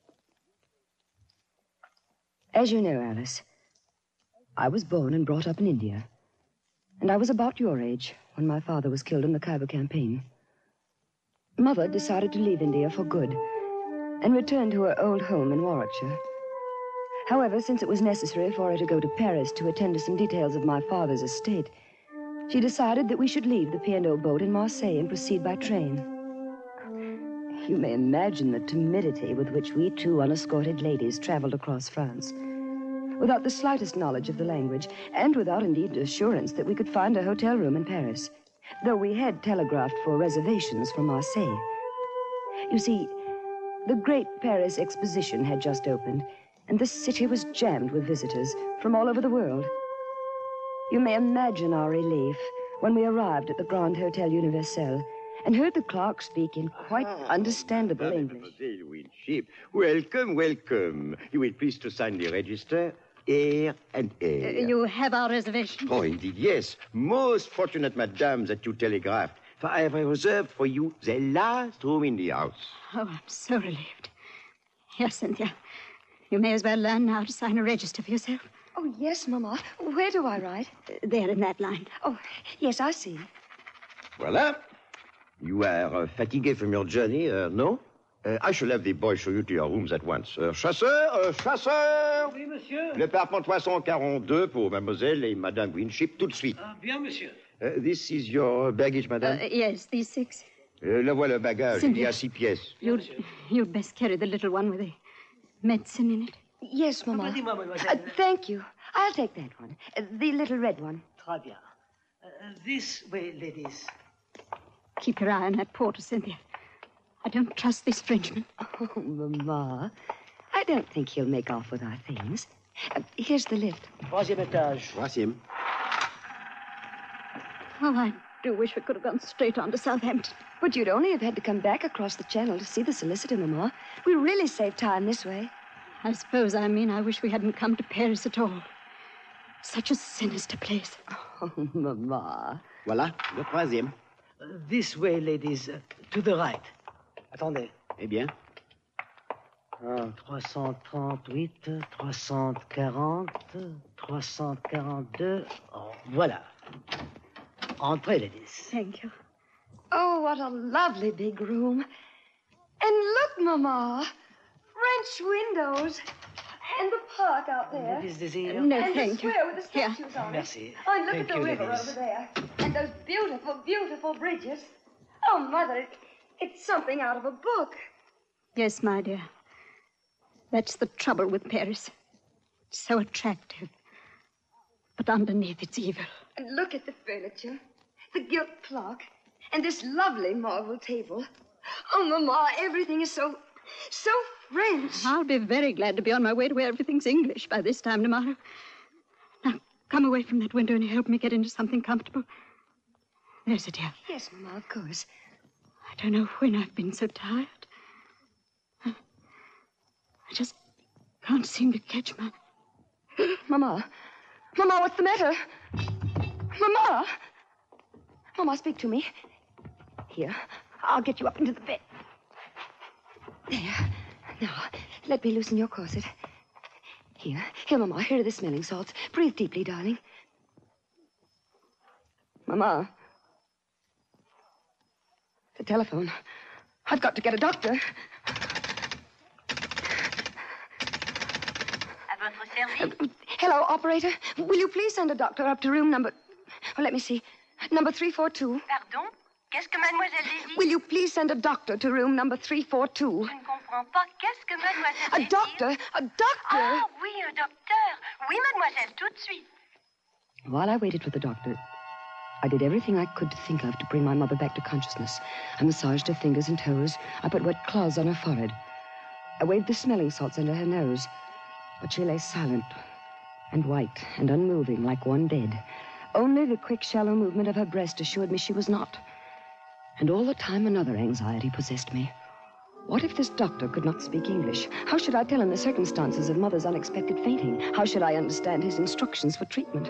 As you know, Alice, I was born and brought up in India. And I was about your age when my father was killed in the Khyber campaign. Mother decided to leave India for good and return to her old home in Warwickshire. However, since it was necessary for her to go to Paris to attend to some details of my father's estate, she decided that we should leave the P and O boat in Marseille and proceed by train. You may imagine the timidity with which we two unescorted ladies traveled across France, without the slightest knowledge of the language, and without indeed assurance that we could find a hotel room in Paris, though we had telegraphed for reservations from Marseille. You see, the Great Paris Exposition had just opened, and the city was jammed with visitors from all over the world. You may imagine our relief when we arrived at the Grand Hotel Universel and heard the clerk speak in quite understandable English. Mademoiselle Winship, welcome, welcome. You will please to sign the register, air and air. Uh, you have our reservation? Oh, indeed, yes. Most fortunate, madame, that you telegraphed. For I have reserved for you the last room in the house. Oh, I'm so relieved. Here, Cynthia. You may as well learn now to sign a register for yourself. Oh, yes, Mama. Where do I write? Uh, there in that line. Oh, yes, I see. Voila. You are uh, fatigué from your journey, uh, no? Uh, I shall have the boy show you to your rooms at once. Uh, chasseur, uh, chasseur! Oui, monsieur. Le parfum trois cent quarante-deux pour mademoiselle et madame Winship, tout de suite. Ah, bien, monsieur. Uh, this is your baggage, madame? Uh, yes, these six. Uh, le voilà le bagage. Cynthia. Il y a six pièces. You'd, you'd best carry the little one with the medicine in it. Yes, Mama. Dis-moi, mademoiselle. Uh, thank you. I'll take that one. Uh, the little red one. Très bien. Uh, this way, ladies. Keep your eye on that porter, Cynthia. I don't trust this Frenchman. Oh, Mama. I don't think he'll make off with our things. Uh, here's the lift. Troisième étage. Troisième. Oh, I do wish we could have gone straight on to Southampton. But you'd only have had to come back across the channel to see the solicitor, Mama. We really save time this way. I suppose I mean I wish we hadn't come to Paris at all. Such a sinister place. Oh, Mama. Voilà, le troisième. Uh, this way, ladies. Uh, to the right. Attendez. Eh bien? Ah, trois cent trente-huit, trois cent quarante, trois cent quarante-deux. Oh, voilà. Entrez, ladies. Thank you. Oh, what a lovely big room. And look, Mama. French windows. And the park out there. Ladies desire. No, and thank the you. square with the statues Here. on Merci. it. Oh, and look Thank at the you, river ladies. over there. And those beautiful, beautiful bridges. Oh, Mother, it, it's something out of a book. Yes, my dear. That's the trouble with Paris. It's so attractive. But underneath, it's evil. And look at the furniture, the gilt clock, and this lovely marble table. Oh, Mama, everything is so, so French. I'll be very glad to be on my way to where everything's English by this time tomorrow. Now, come away from that window and help me get into something comfortable. There's a dear. Yes, Mama, of course. I don't know when I've been so tired. I just can't seem to catch my... Mama. Mama, what's the matter? Mama. Mama, speak to me. Here, I'll get you up into the bed. There. Now, let me loosen your corset. Here. Here, Mama. Here are the smelling salts. Breathe deeply, darling. Mama. The telephone. I've got to get a doctor. Uh, hello, operator. Will you please send a doctor up to room number... Oh, let me see. Number three four two. Pardon? Qu'est-ce que mademoiselle désire? Will you please send a doctor to room number three four two? Je ne comprends pas. Qu'est-ce que mademoiselle A désire? doctor? A doctor? Ah, oui, un docteur. Oui, mademoiselle, tout de suite. While I waited for the doctor, I did everything I could to think of to bring my mother back to consciousness. I massaged her fingers and toes. I put wet cloths on her forehead. I waved the smelling salts under her nose. But she lay silent and white and unmoving like one dead. Only the quick, shallow movement of her breast assured me she was not. And all the time another anxiety possessed me. What if this doctor could not speak English? How should I tell him the circumstances of Mother's unexpected fainting? How should I understand his instructions for treatment?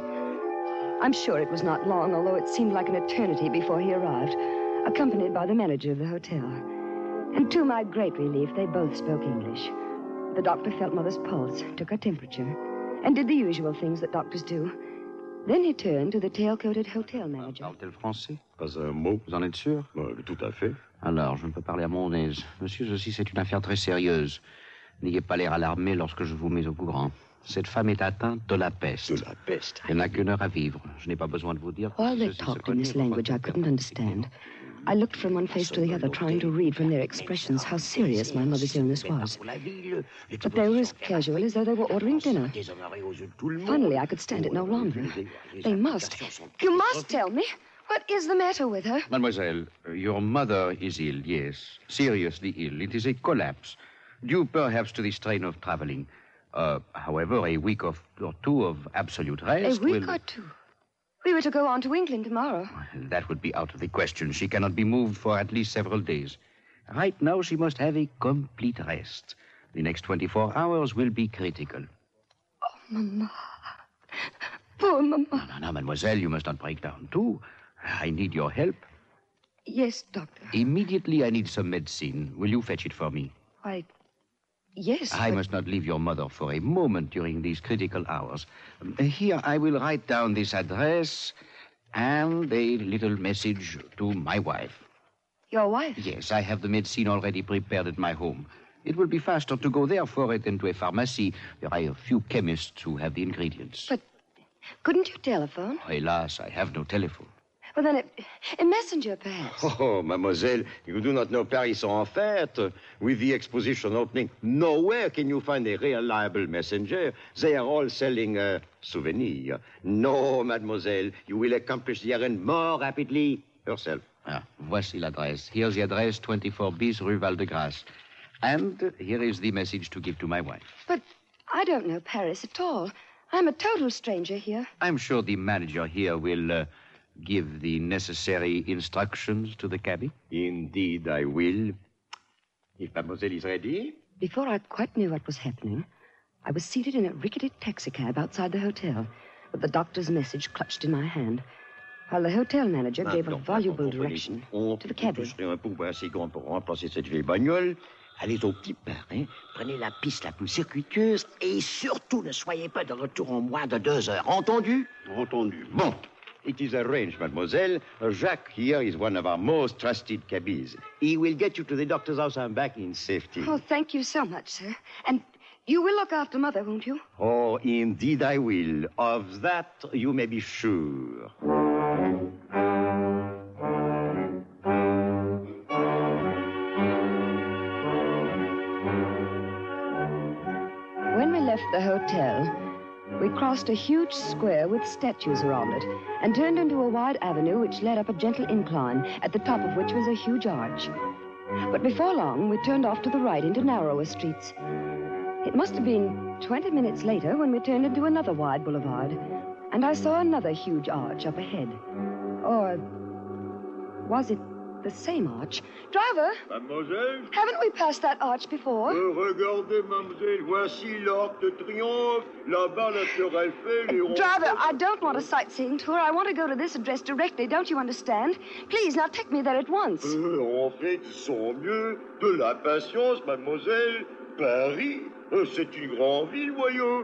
I'm sure it was not long, although it seemed like an eternity before he arrived, accompanied by the manager of the hotel. And to my great relief, they both spoke English. The doctor felt Mother's pulse, took her temperature, and did the usual things that doctors do. Then he turned to the tail-coated hotel manager. Parle-t-elle français? Pas un mot. Vous en êtes sûr? Euh, tout à fait. Alors, je ne peux parler à mon aise. Monsieur, ceci, c'est une affaire très sérieuse. N'ayez pas l'air alarmé lorsque je vous mets au courant. Cette femme est atteinte de la peste. De la peste. Elle n'a qu'une heure à vivre. Je n'ai pas besoin de vous dire... While they talked in this language I couldn't understand, I looked from one face to the other, trying to read from their expressions how serious my mother's illness was. But they were as casual as though they were ordering dinner. Finally, I could stand it no longer. They must. You must tell me. What is the matter with her? Mademoiselle, your mother is ill, yes. Seriously ill. It is a collapse. Due perhaps to the strain of traveling. Uh, however, a week of, or two of absolute rest A week will... or two? We were to go on to England tomorrow. That would be out of the question. She cannot be moved for at least several days. Right now, she must have a complete rest. The next twenty-four hours will be critical. Oh, Mama. Poor Mama. No, no, no, mademoiselle, you must not break down, too. I need your help. Yes, doctor. Immediately, I need some medicine. Will you fetch it for me? Why, yes. I but... must not leave your mother for a moment during these critical hours. Um, here, I will write down this address and a little message to my wife. Your wife? Yes, I have the medicine already prepared at my home. It will be faster to go there for it than to a pharmacy. There are a few chemists who have the ingredients. But couldn't you telephone? Alas, I have no telephone. Well, then a, a messenger, perhaps. Oh, mademoiselle, you do not know Paris en fête. With the exposition opening, nowhere can you find a reliable messenger. They are all selling uh, souvenirs. No, mademoiselle, you will accomplish the errand more rapidly yourself. Ah, voici l'adresse. Here's the address, twenty-four bis Rue Val-de-Grâce. And here is the message to give to my wife. But I don't know Paris at all. I'm a total stranger here. I'm sure the manager here will... Uh, give the necessary instructions to the cabby? Indeed, I will. If mademoiselle is ready. Before I quite knew what was happening, I was seated in a rickety taxicab outside the hotel, with the doctor's message clutched in my hand, while the hotel manager gave a voluble direction to the cabby. Un pouvoir assez grand pour remplacer cette vieille bagnole. Allez au petit pain, hein? Prenez la piste la plus circuiteuse et surtout ne soyez pas de retour en moins de deux heures. Entendu? Entendu. Bon. It is arranged, mademoiselle. Jacques here is one of our most trusted cabbies. He will get you to the doctor's house and back in safety. Oh, thank you so much, sir. And you will look after Mother, won't you? Oh, indeed I will. Of that you may be sure. When we left the hotel, we crossed a huge square with statues around it and turned into a wide avenue which led up a gentle incline, at the top of which was a huge arch. But before long, we turned off to the right into narrower streets. It must have been twenty minutes later when we turned into another wide boulevard, and I saw another huge arch up ahead. Or was it the same arch? Driver! Mademoiselle? Haven't we passed that arch before? Euh, regardez, mademoiselle, voici l'Arc de Triomphe, là-bas la Tour Eiffel et... Driver, I don't want a sightseeing tour. I want to go to this address directly. Don't you understand? Please, now take me there at once. Euh, en fait, sans mieux, de la patience, mademoiselle. Paris, euh, c'est une grande ville, voyons.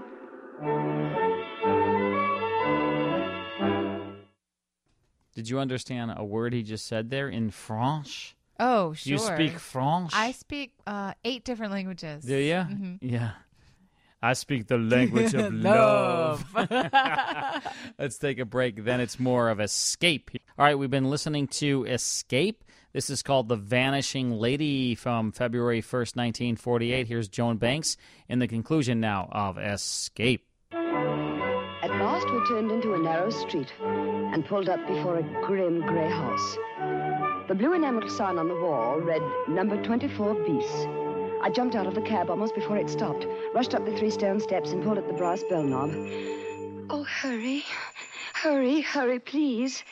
Did you understand a word he just said there in French? Oh, sure. You speak French? I speak uh, eight different languages. Do you? Mm-hmm. Yeah. I speak the language of love. Let's take a break. Then it's more of Escape. All right, we've been listening to Escape. This is called The Vanishing Lady from February first, nineteen forty-eight. Here's Joan Banks in the conclusion now of Escape. At last we turned into a narrow street and pulled up before a grim grey house. The blue enameled sign on the wall read number twenty-four bis. I jumped out of the cab almost before it stopped, rushed up the three stone steps and pulled at the brass bell knob. Oh, hurry, hurry, hurry, please.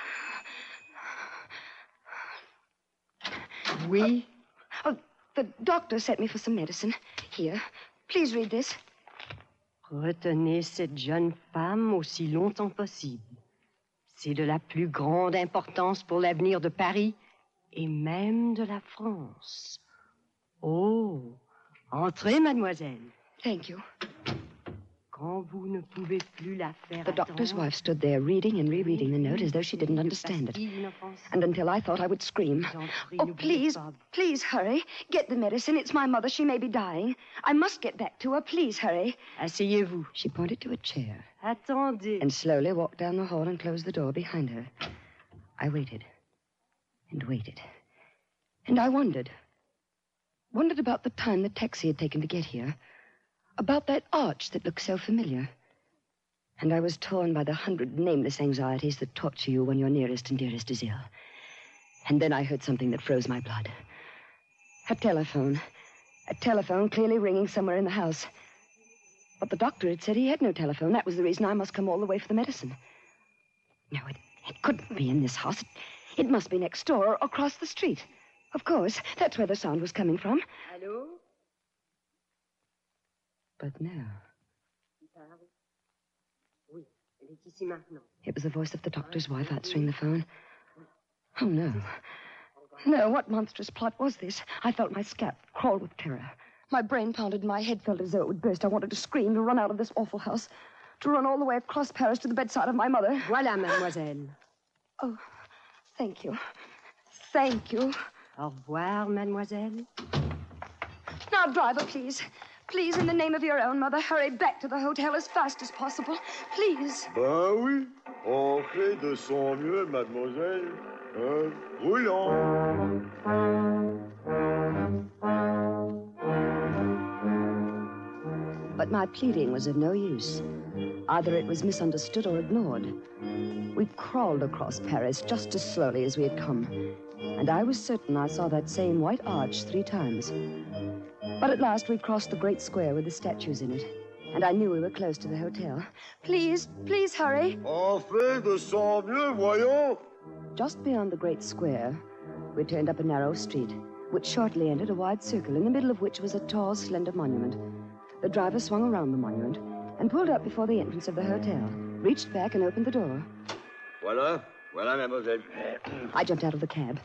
Oui? Oh, the doctor sent me for some medicine. Here, please read this. Retenez cette jeune femme aussi longtemps possible. C'est de la plus grande importance pour l'avenir de Paris et même de la France. Oh, entrez, mademoiselle. Thank you. Quand vous ne pouvez plus la faire The doctor's wife stood there reading and rereading the note as though she didn't understand it. And until I thought I would scream. Oh, please, please hurry. Get the medicine. It's my mother. She may be dying. I must get back to her. Please hurry. Asseyez-vous. She pointed to a chair. Attendez. And slowly walked down the hall and closed the door behind her. I waited and waited. And I wondered. Wondered about the time the taxi had taken to get here. About that arch that looked so familiar. And I was torn by the hundred nameless anxieties that torture you when your nearest and dearest is ill. And then I heard something that froze my blood. A telephone. A telephone clearly ringing somewhere in the house. But the doctor had said he had no telephone. That was the reason I must come all the way for the medicine. No, it, it couldn't be in this house. It, it must be next door or across the street. Of course, that's where the sound was coming from. Allô? But no. Oui, elle est ici maintenant. It was the voice of the doctor's wife answering the phone. Oh, no. No, what monstrous plot was this? I felt my scalp crawl with terror. My brain pounded and my head felt as though it would burst. I wanted to scream, to run out of this awful house, to run all the way across Paris to the bedside of my mother. Voilà, mademoiselle. Oh, thank you. Thank you. Au revoir, mademoiselle. Now, driver, please. Please, in the name of your own mother, hurry back to the hotel as fast as possible. Please. Ben oui, on fait de son mieux, mademoiselle. Hein? Roulant. But my pleading was of no use. Either it was misunderstood or ignored. We crawled across Paris just as slowly as we had come. And I was certain I saw that same white arch three times. But at last we crossed the great square with the statues in it. And I knew we were close to the hotel. Please, please hurry. On fait de son mieux, voyons. Just beyond the great square, we turned up a narrow street, which shortly entered a wide circle, in the middle of which was a tall, slender monument. The driver swung around the monument and pulled up before the entrance of the hotel. reached back and opened the door. Voilà. Voilà, mademoiselle. I jumped out of the cab.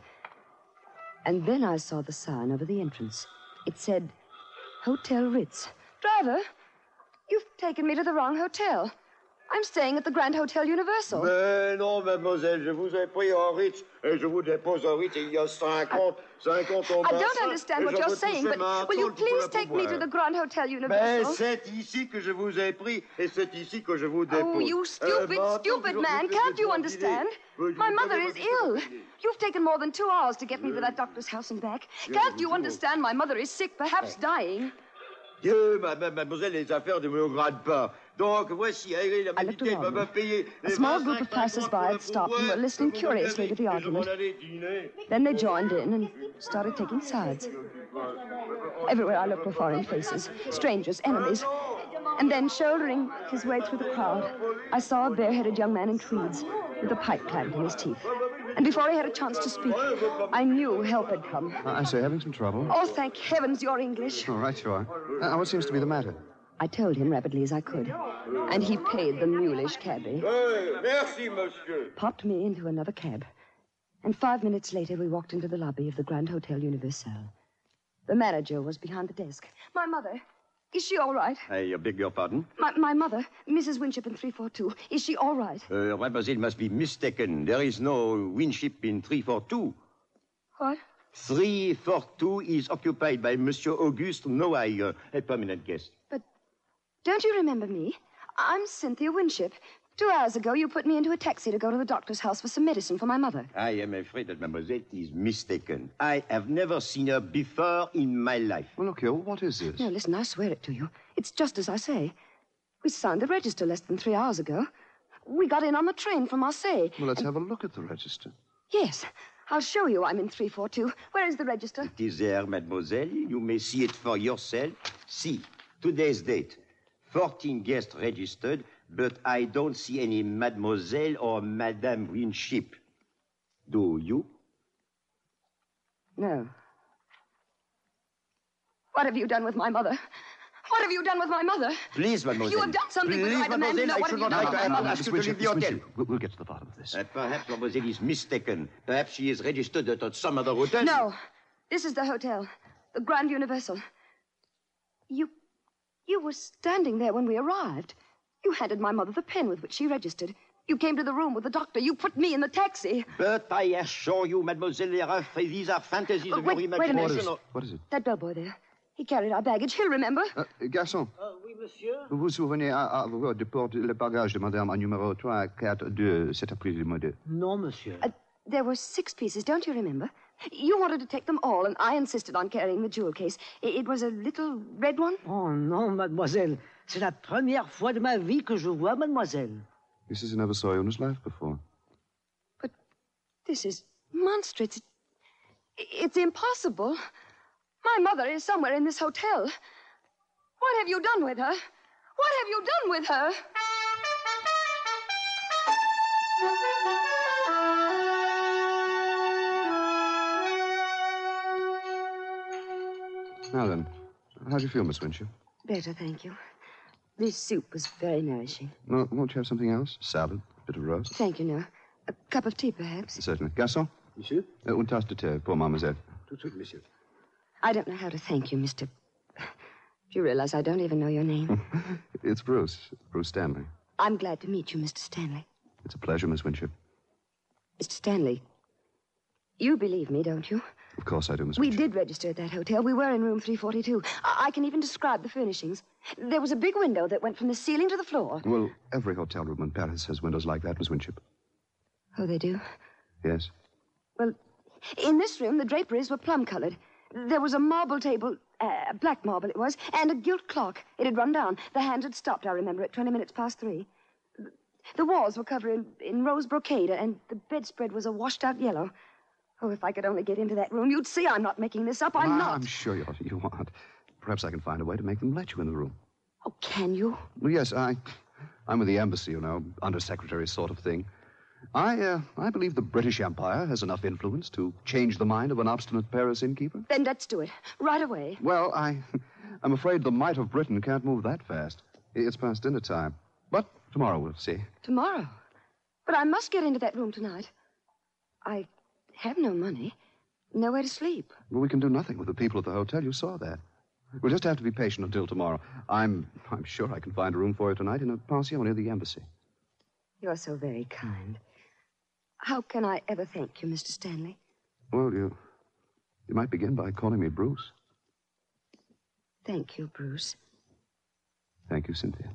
And then I saw the sign over the entrance. It said, Hotel Ritz. Driver, you've taken me to the wrong hotel. I'm staying at the Grand Hotel Universal. Mais non, mademoiselle, je vous ai pris en Ritz et je vous dépose en Ritz il y a cinquante, cinquante au I bassin, don't understand et what je you're vous saying, touche but ma will you tôle pour please la take me to pourboire. the Grand Hotel Mais Universal? c'est ici que je vous ai pris et c'est ici que je vous dépose. Oh, you stupid, Euh, stupid man. Can't you understand? My mother is ill. You've taken more than two hours to get me to that doctor's house and back. Can't you understand? My mother is sick, perhaps dying. Dieu, mademoiselle, les affaires ne me regardent pas. Donc, voici, elle I looked m'a around. payé A small group of passers-by had stopped and were listening curiously to the argument. Then they joined in and started taking sides. Everywhere I looked were foreign faces, strangers, enemies. And then, shouldering his way through the crowd, I saw a bareheaded young man in tweeds with a pipe clamped in his teeth. And before he had a chance to speak, I knew help had come. I say, having some trouble? Oh, thank heavens you're English. All right, you are. Uh, what seems to be the matter? I told him rapidly as I could, and he paid the mulish cabby. Merci, monsieur. Popped me into another cab. And five minutes later, we walked into the lobby of the Grand Hotel Universal. The manager was behind the desk. My mother, is she all right? I beg your pardon? My, my mother, Missus Winship in three four two, is she all right? Uh, mademoiselle must be mistaken. There is no Winship in three four two. What? three four two is occupied by Monsieur Auguste Noailles, uh, a permanent guest. Don't you remember me? I'm Cynthia Winship. Two hours ago, you put me into a taxi to go to the doctor's house for some medicine for my mother. I am afraid that mademoiselle is mistaken. I have never seen her before in my life. Well, look here, what is this? No, listen, I swear it to you. It's just as I say. We signed the register less than three hours ago. We got in on the train from Marseille. Well, let's have a look at the register. Yes, I'll show you I'm in three four two. Where is the register? It is there, mademoiselle. You may see it for yourself. See, today's date. fourteen guests registered, but I don't see any mademoiselle or Madame Winship. Do you? No. What have you done with my mother? What have you done with my mother? Please, mademoiselle. You have done something with Please, her. I demand to know mademoiselle, I what should have you not done like with my to mother. ask you to leave the hotel. We'll, we'll get to the bottom of this. Uh, perhaps mademoiselle is mistaken. Perhaps she is registered at some other hotel. No. This is the hotel. The Grand Universal. You... You were standing there when we arrived. You handed my mother the pen with which she registered. You came to the room with the doctor. You put me in the taxi. But I assure you, mademoiselle, these are fantasies Oh, of wait, your wait a imagination. minute. What is it? That bellboy there. He carried our baggage. He'll remember. Uh, garçon. oui, monsieur. Vous vous souvenez à, à, de porter le bagage de madame en numéro trois quatre deux cet après-midi? Non, monsieur. Uh, there were six pieces, don't you remember? You wanted to take them all, and I insisted on carrying the jewel case. It, it was a little red one. Oh, non, mademoiselle. C'est la première fois de ma vie que je vois mademoiselle. He says he never saw you in his life before. But this is monstrous. It, it's impossible. My mother is somewhere in this hotel. What have you done with her? What have you done with her? Now then, how do you feel, Miss Winship? Better, thank you. This soup was very nourishing. Well, won't you have something else? Salad, bit of roast? Thank you, no. A cup of tea, perhaps. Certainly. Garçon? Monsieur? Uh, une tasse de thé pour mademoiselle. Tout de suite, monsieur. I don't know how to thank you, Mister... Do you realize I don't even know your name? It's Bruce. Bruce Stanley. I'm glad to meet you, Mister Stanley. It's a pleasure, Miss Winship. Mister Stanley, you believe me, don't you? Of course I do, Miss We Winship. did register at that hotel. We were in room three forty-two. I, I can even describe the furnishings. There was a big window that went from the ceiling to the floor. Well, every hotel room in Paris has windows like that, Miss Winship. Oh, they do? Yes. Well, in this room, the draperies were plum-colored. There was a marble table, uh, black marble it was, and a gilt clock. It had run down. The hands had stopped, I remember, at twenty minutes past three. The walls were covered in, in rose brocade, and the bedspread was a washed-out yellow. Oh, if I could only get into that room, you'd see I'm not making this up. I'm Ah, not. I'm sure you, you aren't. Perhaps I can find a way to make them let you in the room. Oh, can you? Well, yes, I, I'm with the embassy, you know, undersecretary sort of thing. I, uh, I believe the British Empire has enough influence to change the mind of an obstinate Paris innkeeper. Then let's do it. Right away. Well, I, I'm afraid the might of Britain can't move that fast. It's past dinner time. But Tomorrow we'll see. Tomorrow? But I must get into that room tonight. I have no money, nowhere to sleep. Well, we can do nothing with the people at the hotel. You saw that. We'll just have to be patient until tomorrow. I'm I'm sure I can find a room for you tonight in a pension near the embassy. You're so very kind. How can I ever thank you, Mister Stanley? Well, you you might begin by calling me Bruce. Thank you, Bruce. Thank you, Cynthia.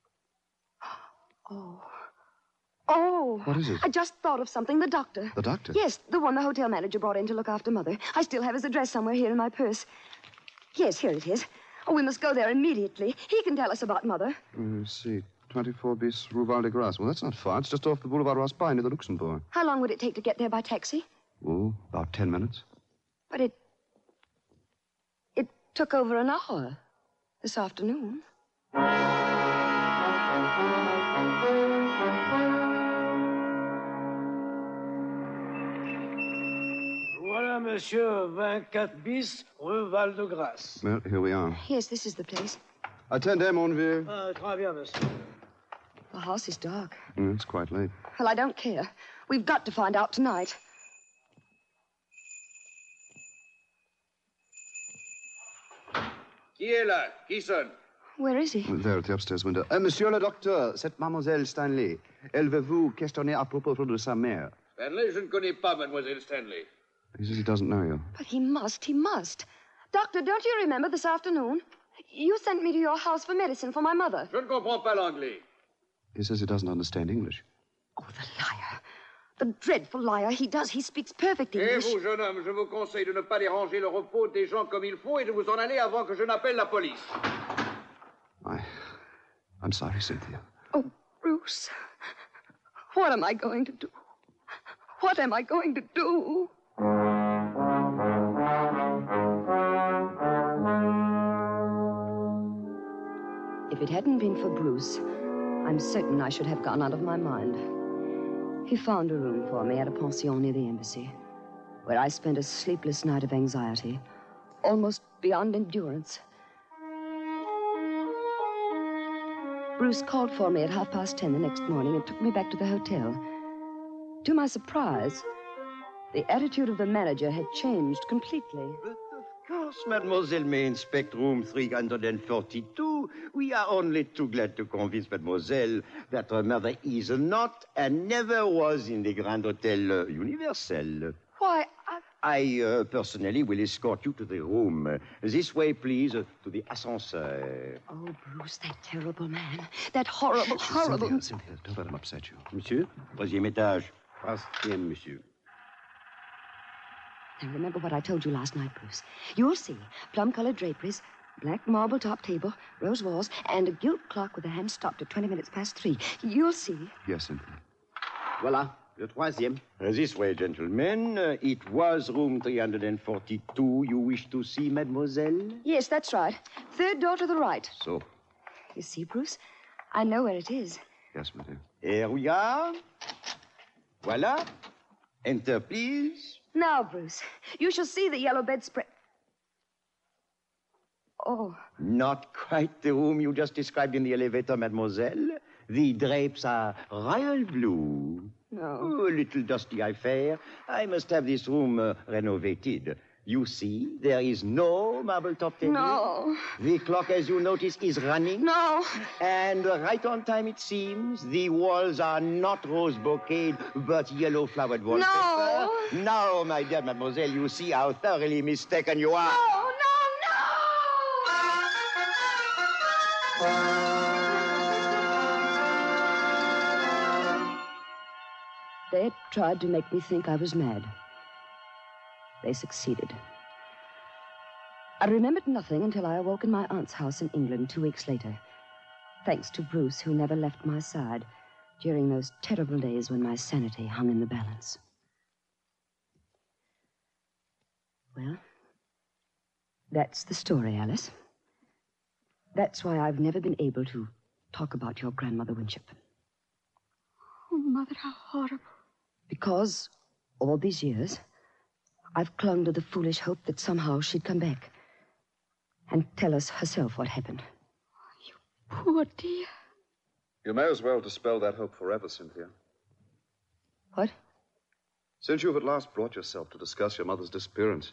Oh. Oh. What is it? I just thought of something. The doctor. The doctor? Yes, the one the hotel manager brought in to look after Mother. I still have his address somewhere here in my purse. Yes, here it is. Oh, we must go there immediately. He can tell us about Mother. Let's see. twenty-four bis Rue Val de Grace. Well, that's not far. It's just off the Boulevard Raspail near the Luxembourg. How long would it take to get there by taxi? Oh, about ten minutes. But it... It took over an hour this afternoon. Voilà, monsieur, twenty-four bis, Rue Val de Grace. Well, here we are. Yes, this is the place. Attendez, mon vieux. Ah, très bien, monsieur. The house is dark. Mm, it's quite late. Well, I don't care. We've got to find out tonight. Qui est là? Qui sonne? Where is he? There at the upstairs window. Uh, monsieur le docteur, c'est mademoiselle Stanley. Elle veut vous questionner à propos de sa mère. Stanley, je ne connais pas mademoiselle Stanley. He says he doesn't know you. But he must, he must. Doctor, don't you remember this afternoon? You sent me to your house for medicine for my mother. Je ne comprends pas l'anglais. He says he doesn't understand English. Oh, the liar. The dreadful liar. He does. He speaks perfect Et English. vous, jeune homme, je vous conseille de ne pas déranger le repos des gens comme il faut et de vous en aller avant que je n'appelle la police. I... I'm sorry, Cynthia. Oh, Bruce. What am I going to do? What am I going to do? If it hadn't been for Bruce, I'm certain I should have gone out of my mind. He found a room for me at a pension near the embassy, where I spent a sleepless night of anxiety, almost beyond endurance. Bruce called for me at half past ten the next morning and took me back to the hotel. To my surprise, the attitude of the manager had changed completely. Of course, mademoiselle may inspect room three hundred forty-two. We are only too glad to convince mademoiselle that her mother is not and never was in the Grand Hotel uh, Universel. Why, I... I uh, personally will escort you to the room. Uh, this way, please, uh, to the ascenseur. Oh, Bruce, that terrible man. That horrible, Shh, horrible... Cynthia, Cynthia, don't let him upset you. Monsieur, troisième étage. Troisième, monsieur. Now, remember what I told you last night, Bruce. You'll see plum-colored draperies, black marble top table, rose walls, and a gilt clock with the hand stopped at twenty minutes past three. You'll see. Yes, Cynthia. Voilà, le troisième. Uh, this way, gentlemen. Uh, it was room three hundred forty-two. You wish to see mademoiselle? Yes, that's right. Third door to the right. So. You see, Bruce? I know where it is. Yes, my dear. Here we are. Voilà. Enter, please. Now, Bruce, you shall see the yellow bedspread. Oh. Not quite the room you just described in the elevator, mademoiselle. The drapes are royal blue. No. Oh, a little dusty affair. I must have this room uh, renovated. You see, there is no marble top table. No. The clock, as you notice, is running. No. And right on time, it seems. The walls are not rose bouquet, but yellow flowered wallpaper. No. Now, my dear mademoiselle, you see how thoroughly mistaken you are. No, no, no! They had tried to make me think I was mad. They succeeded. I remembered nothing until I awoke in my aunt's house in England two weeks later, thanks to Bruce, who never left my side during those terrible days when my sanity hung in the balance. Well, that's the story, Alice. That's why I've never been able to talk about your grandmother Winship. Oh, Mother, how horrible. Because all these years, I've clung to the foolish hope that somehow she'd come back and tell us herself what happened. Poor dear. You may as well dispel that hope forever, Cynthia. What? Since you've at last brought yourself to discuss your mother's disappearance,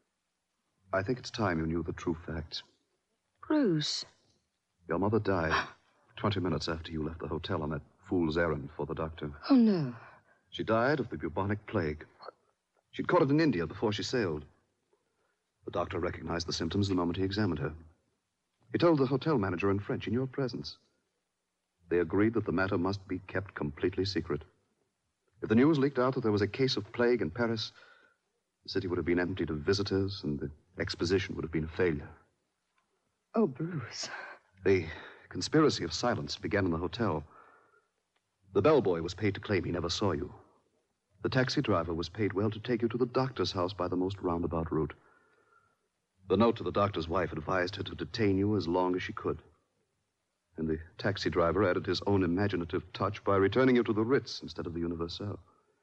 I think it's time you knew the true facts. Bruce. Your mother died twenty minutes after you left the hotel on that fool's errand for the doctor. Oh, no. She died of the bubonic plague. She'd caught it in India before she sailed. The doctor recognized the symptoms the moment he examined her. He told the hotel manager in French in your presence. They agreed that the matter must be kept completely secret. If the news leaked out that there was a case of plague in Paris, the city would have been emptied of visitors and the exposition would have been a failure. Oh, Bruce. The conspiracy of silence began in the hotel. The bellboy was paid to claim he never saw you. The taxi driver was paid well to take you to the doctor's house by the most roundabout route. The note to the doctor's wife advised her to detain you as long as she could. And the taxi driver added his own imaginative touch by returning you to the Ritz instead of the Universal.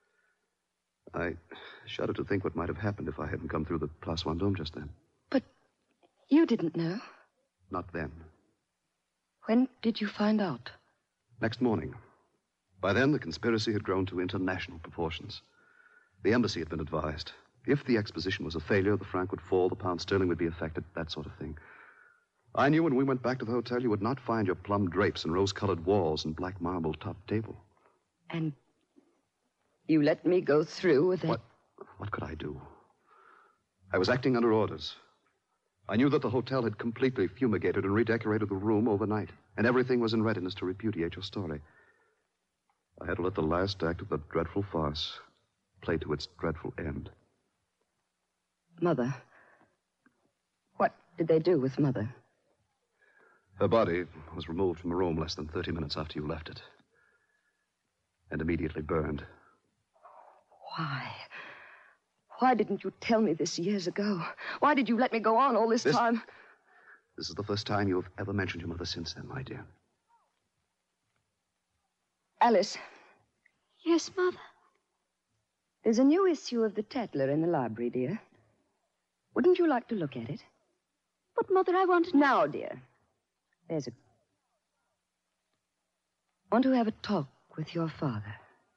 I shudder to think what might have happened if I hadn't come through the Place Vendôme just then. But you didn't know. Not then. When did you find out? Next morning. By then, the conspiracy had grown to international proportions. The embassy had been advised. If the exposition was a failure, the franc would fall, the pound sterling would be affected, that sort of thing. I knew when we went back to the hotel you would not find your plum drapes and rose-colored walls and black marble top table. And you let me go through with it? What, what could I do? I was acting under orders. I knew that the hotel had completely fumigated and redecorated the room overnight, and everything was in readiness to repudiate your story. I had to let the last act of the dreadful farce play to its dreadful end. Mother. What did they do with Mother? Her body was removed from the room less than thirty minutes after you left it. And immediately burned. Why? Why didn't you tell me this years ago? Why did you let me go on all this, this time? This is the first time you've ever mentioned your mother since then, my dear. Alice. Yes, Mother? There's a new issue of the Tatler in the library, dear. Wouldn't you like to look at it? But, Mother, I want to... Now, dear. There's a... want to have a talk with your father.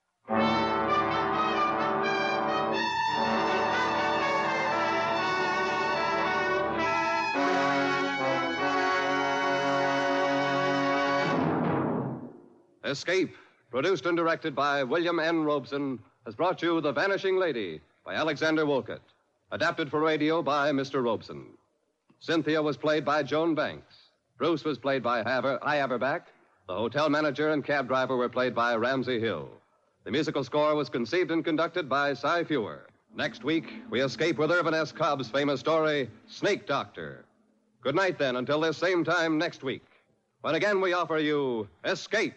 Escape, produced and directed by William N. Robeson, has brought you The Vanishing Lady by Alexander Wolcott, adapted for radio by Mister Robeson. Cynthia was played by Joan Banks. Bruce was played by Haver, High Haverback. The hotel manager and cab driver were played by Ramsey Hill. The musical score was conceived and conducted by Cy Fewer. Next week, we escape with Irvin S. Cobb's famous story, Snake Doctor. Good night, then, until this same time next week, when again we offer you Escape.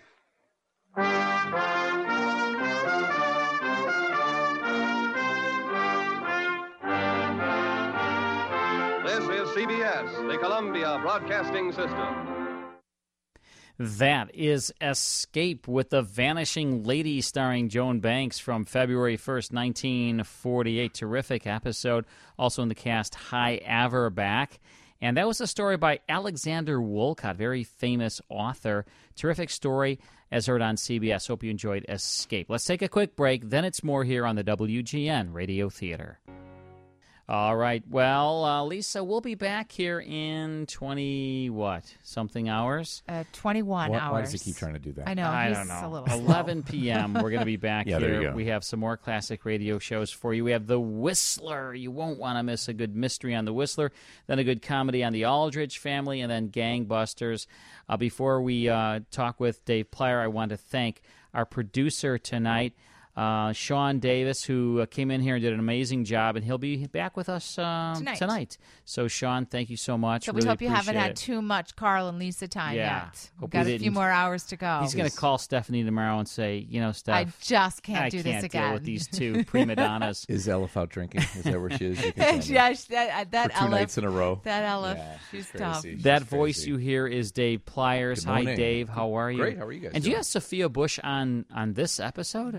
This is C B S, the Columbia Broadcasting System. That is Escape with the Vanishing Lady, starring Joan Banks, from February first, nineteen forty-eight. Terrific episode. Also in the cast, High Averback. And that was a story by Alexander Wolcott, very famous author. Terrific story, as heard on C B S. Hope you enjoyed Escape. Let's take a quick break. Then it's more here on the W G N Radio Theater. All right. Well, uh, Lisa, we'll be back here in twenty, what, something hours? Uh, twenty-one why, hours. Why does he keep trying to do that? I know. I he's don't know. A little eleven p.m. We're going to be back yeah, there here. you go. We have some more classic radio shows for you. We have The Whistler. You won't want to miss a good mystery on The Whistler, then a good comedy on the Aldrich Family, and then Gangbusters. Uh, before we uh, talk with Dave Plyer, I want to thank our producer tonight, Uh, Sean Davis, who uh, came in here and did an amazing job, and he'll be back with us uh, Tonight. tonight. So, Sean, thank you so much. So we really hope you haven't had it. too much Carl and Lisa time Yeah. yet. Hope We've got we a few didn't. more hours to go. He's going to call Stephanie tomorrow and say, you know, Steph, I just can't I do can't this deal again. with these two prima donnas. Is Elif out drinking? Is that where she is? You can tell me. yeah, she- that, that For two Elif, nights in a row. That Elif, Yeah, she's she's tough. crazy. That She's voice crazy. you hear is Dave Pliers. Good Hi, morning. Dave. How are you? Great. How are you guys And do you doing? have Sophia Bush on on this episode? This I,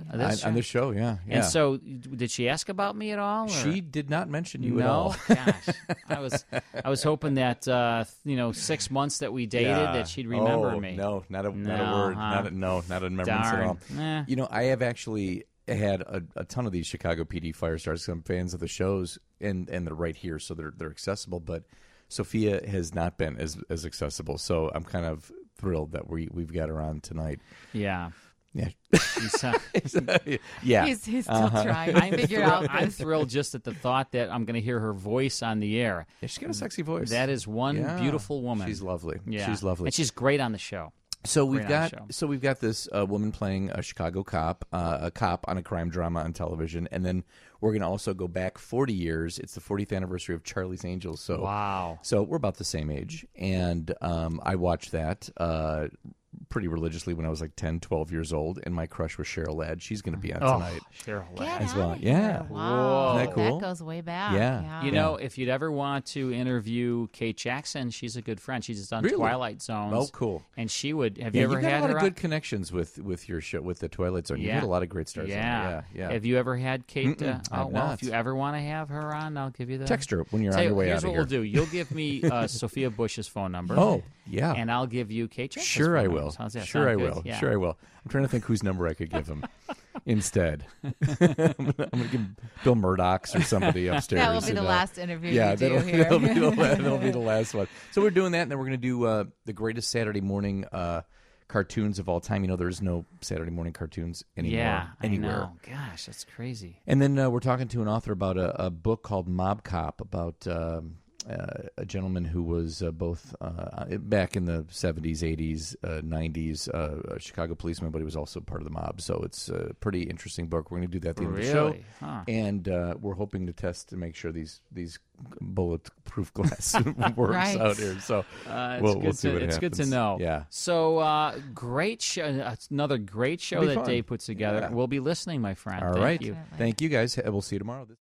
on the show, yeah, yeah. And so, did she ask about me at all? Or? She did not mention you no? at all. Gosh, I was I was hoping that uh, you know six months that we dated Yeah. that she'd remember oh, me. No, not a not No, a word. huh? Not a, no, not a remembrance Darn. at all. Eh. You know, I have actually had a, a ton of these Chicago P D fire stars. I'm fans of the shows, and and they're right here, so they're they're accessible. But Sophia has not been as as accessible, so I'm kind of thrilled that we we've got her on tonight. Yeah. Yeah. He's, uh, yeah. He's, he's still Uh-huh. trying to I'm figure thrilled, out I'm this. thrilled just at the thought that I'm going to hear her voice on the air. Yeah, she's got a sexy voice. That is one Yeah. beautiful woman. She's lovely. Yeah. She's lovely. And she's great on the show. So we've Great on the got show. so we've got this uh, woman playing a Chicago cop, uh, a cop on a crime drama on television, and then we're going to also go back forty years. It's the fortieth anniversary of Charlie's Angels. So Wow. So we're about the same age, and um, I watched that uh, pretty religiously when I was like ten, twelve years old, and my crush was Cheryl Ladd. She's going to be on Oh, tonight. Cheryl Get Ladd. as well. outta Yeah. here. Wow. Isn't that cool? goes way back. Yeah. You Yeah. know, if you'd ever want to interview Kate Jackson, she's a good friend. She's done Really? Twilight Zones. Oh, cool. And she would. Have Yeah, you ever you've got had a lot her of on? good connections with, with your show, with the Twilight Zone. You've Yeah. had a lot of great stars. Yeah. on there. yeah, yeah. Have you ever had Kate? Mm-mm, Uh, I oh, have well, not. if you ever want to have her on, I'll give you the Text her when you're Tell on you- your way Here's out of what here. we'll do. You'll give me uh, Sophia Bush's phone number. Oh, yeah. And I'll give you Kate Jackson's Sure, phone I number. will. How's that Sure, sound I good? will. Yeah. Sure, I will. I'm trying to think whose number I could give him instead. I'm going to give Bill Murdoch's or somebody upstairs. That will be you the know. last interview Yeah, you do that'll, here. that'll, be the, la- that'll be the last one. So we're doing that, and then we're going to do uh, the greatest Saturday morning uh, cartoons of all time. You know, there's no Saturday morning cartoons anymore Yeah, anywhere. I know. Gosh, that's crazy. And then uh, we're talking to an author about a, a book called Mob Cop, about um, uh, a gentleman who was uh, both uh, back in the seventies, eighties, uh, nineties, uh, a Chicago policeman, but he was also part of the mob. So it's a pretty interesting book. We're going to do that at the end of the show. Really? Huh. And uh, we're hoping to test to make sure these these bulletproof glass works Right. out here. So Uh, it's we'll, good we'll see to, what it's happens. good to know. Yeah. So uh, great show. uh, Another great show It'll be that fun. Dave puts together. Yeah. We'll be listening, my friend. All Thank right. you. Thank you, guys. We'll see you tomorrow.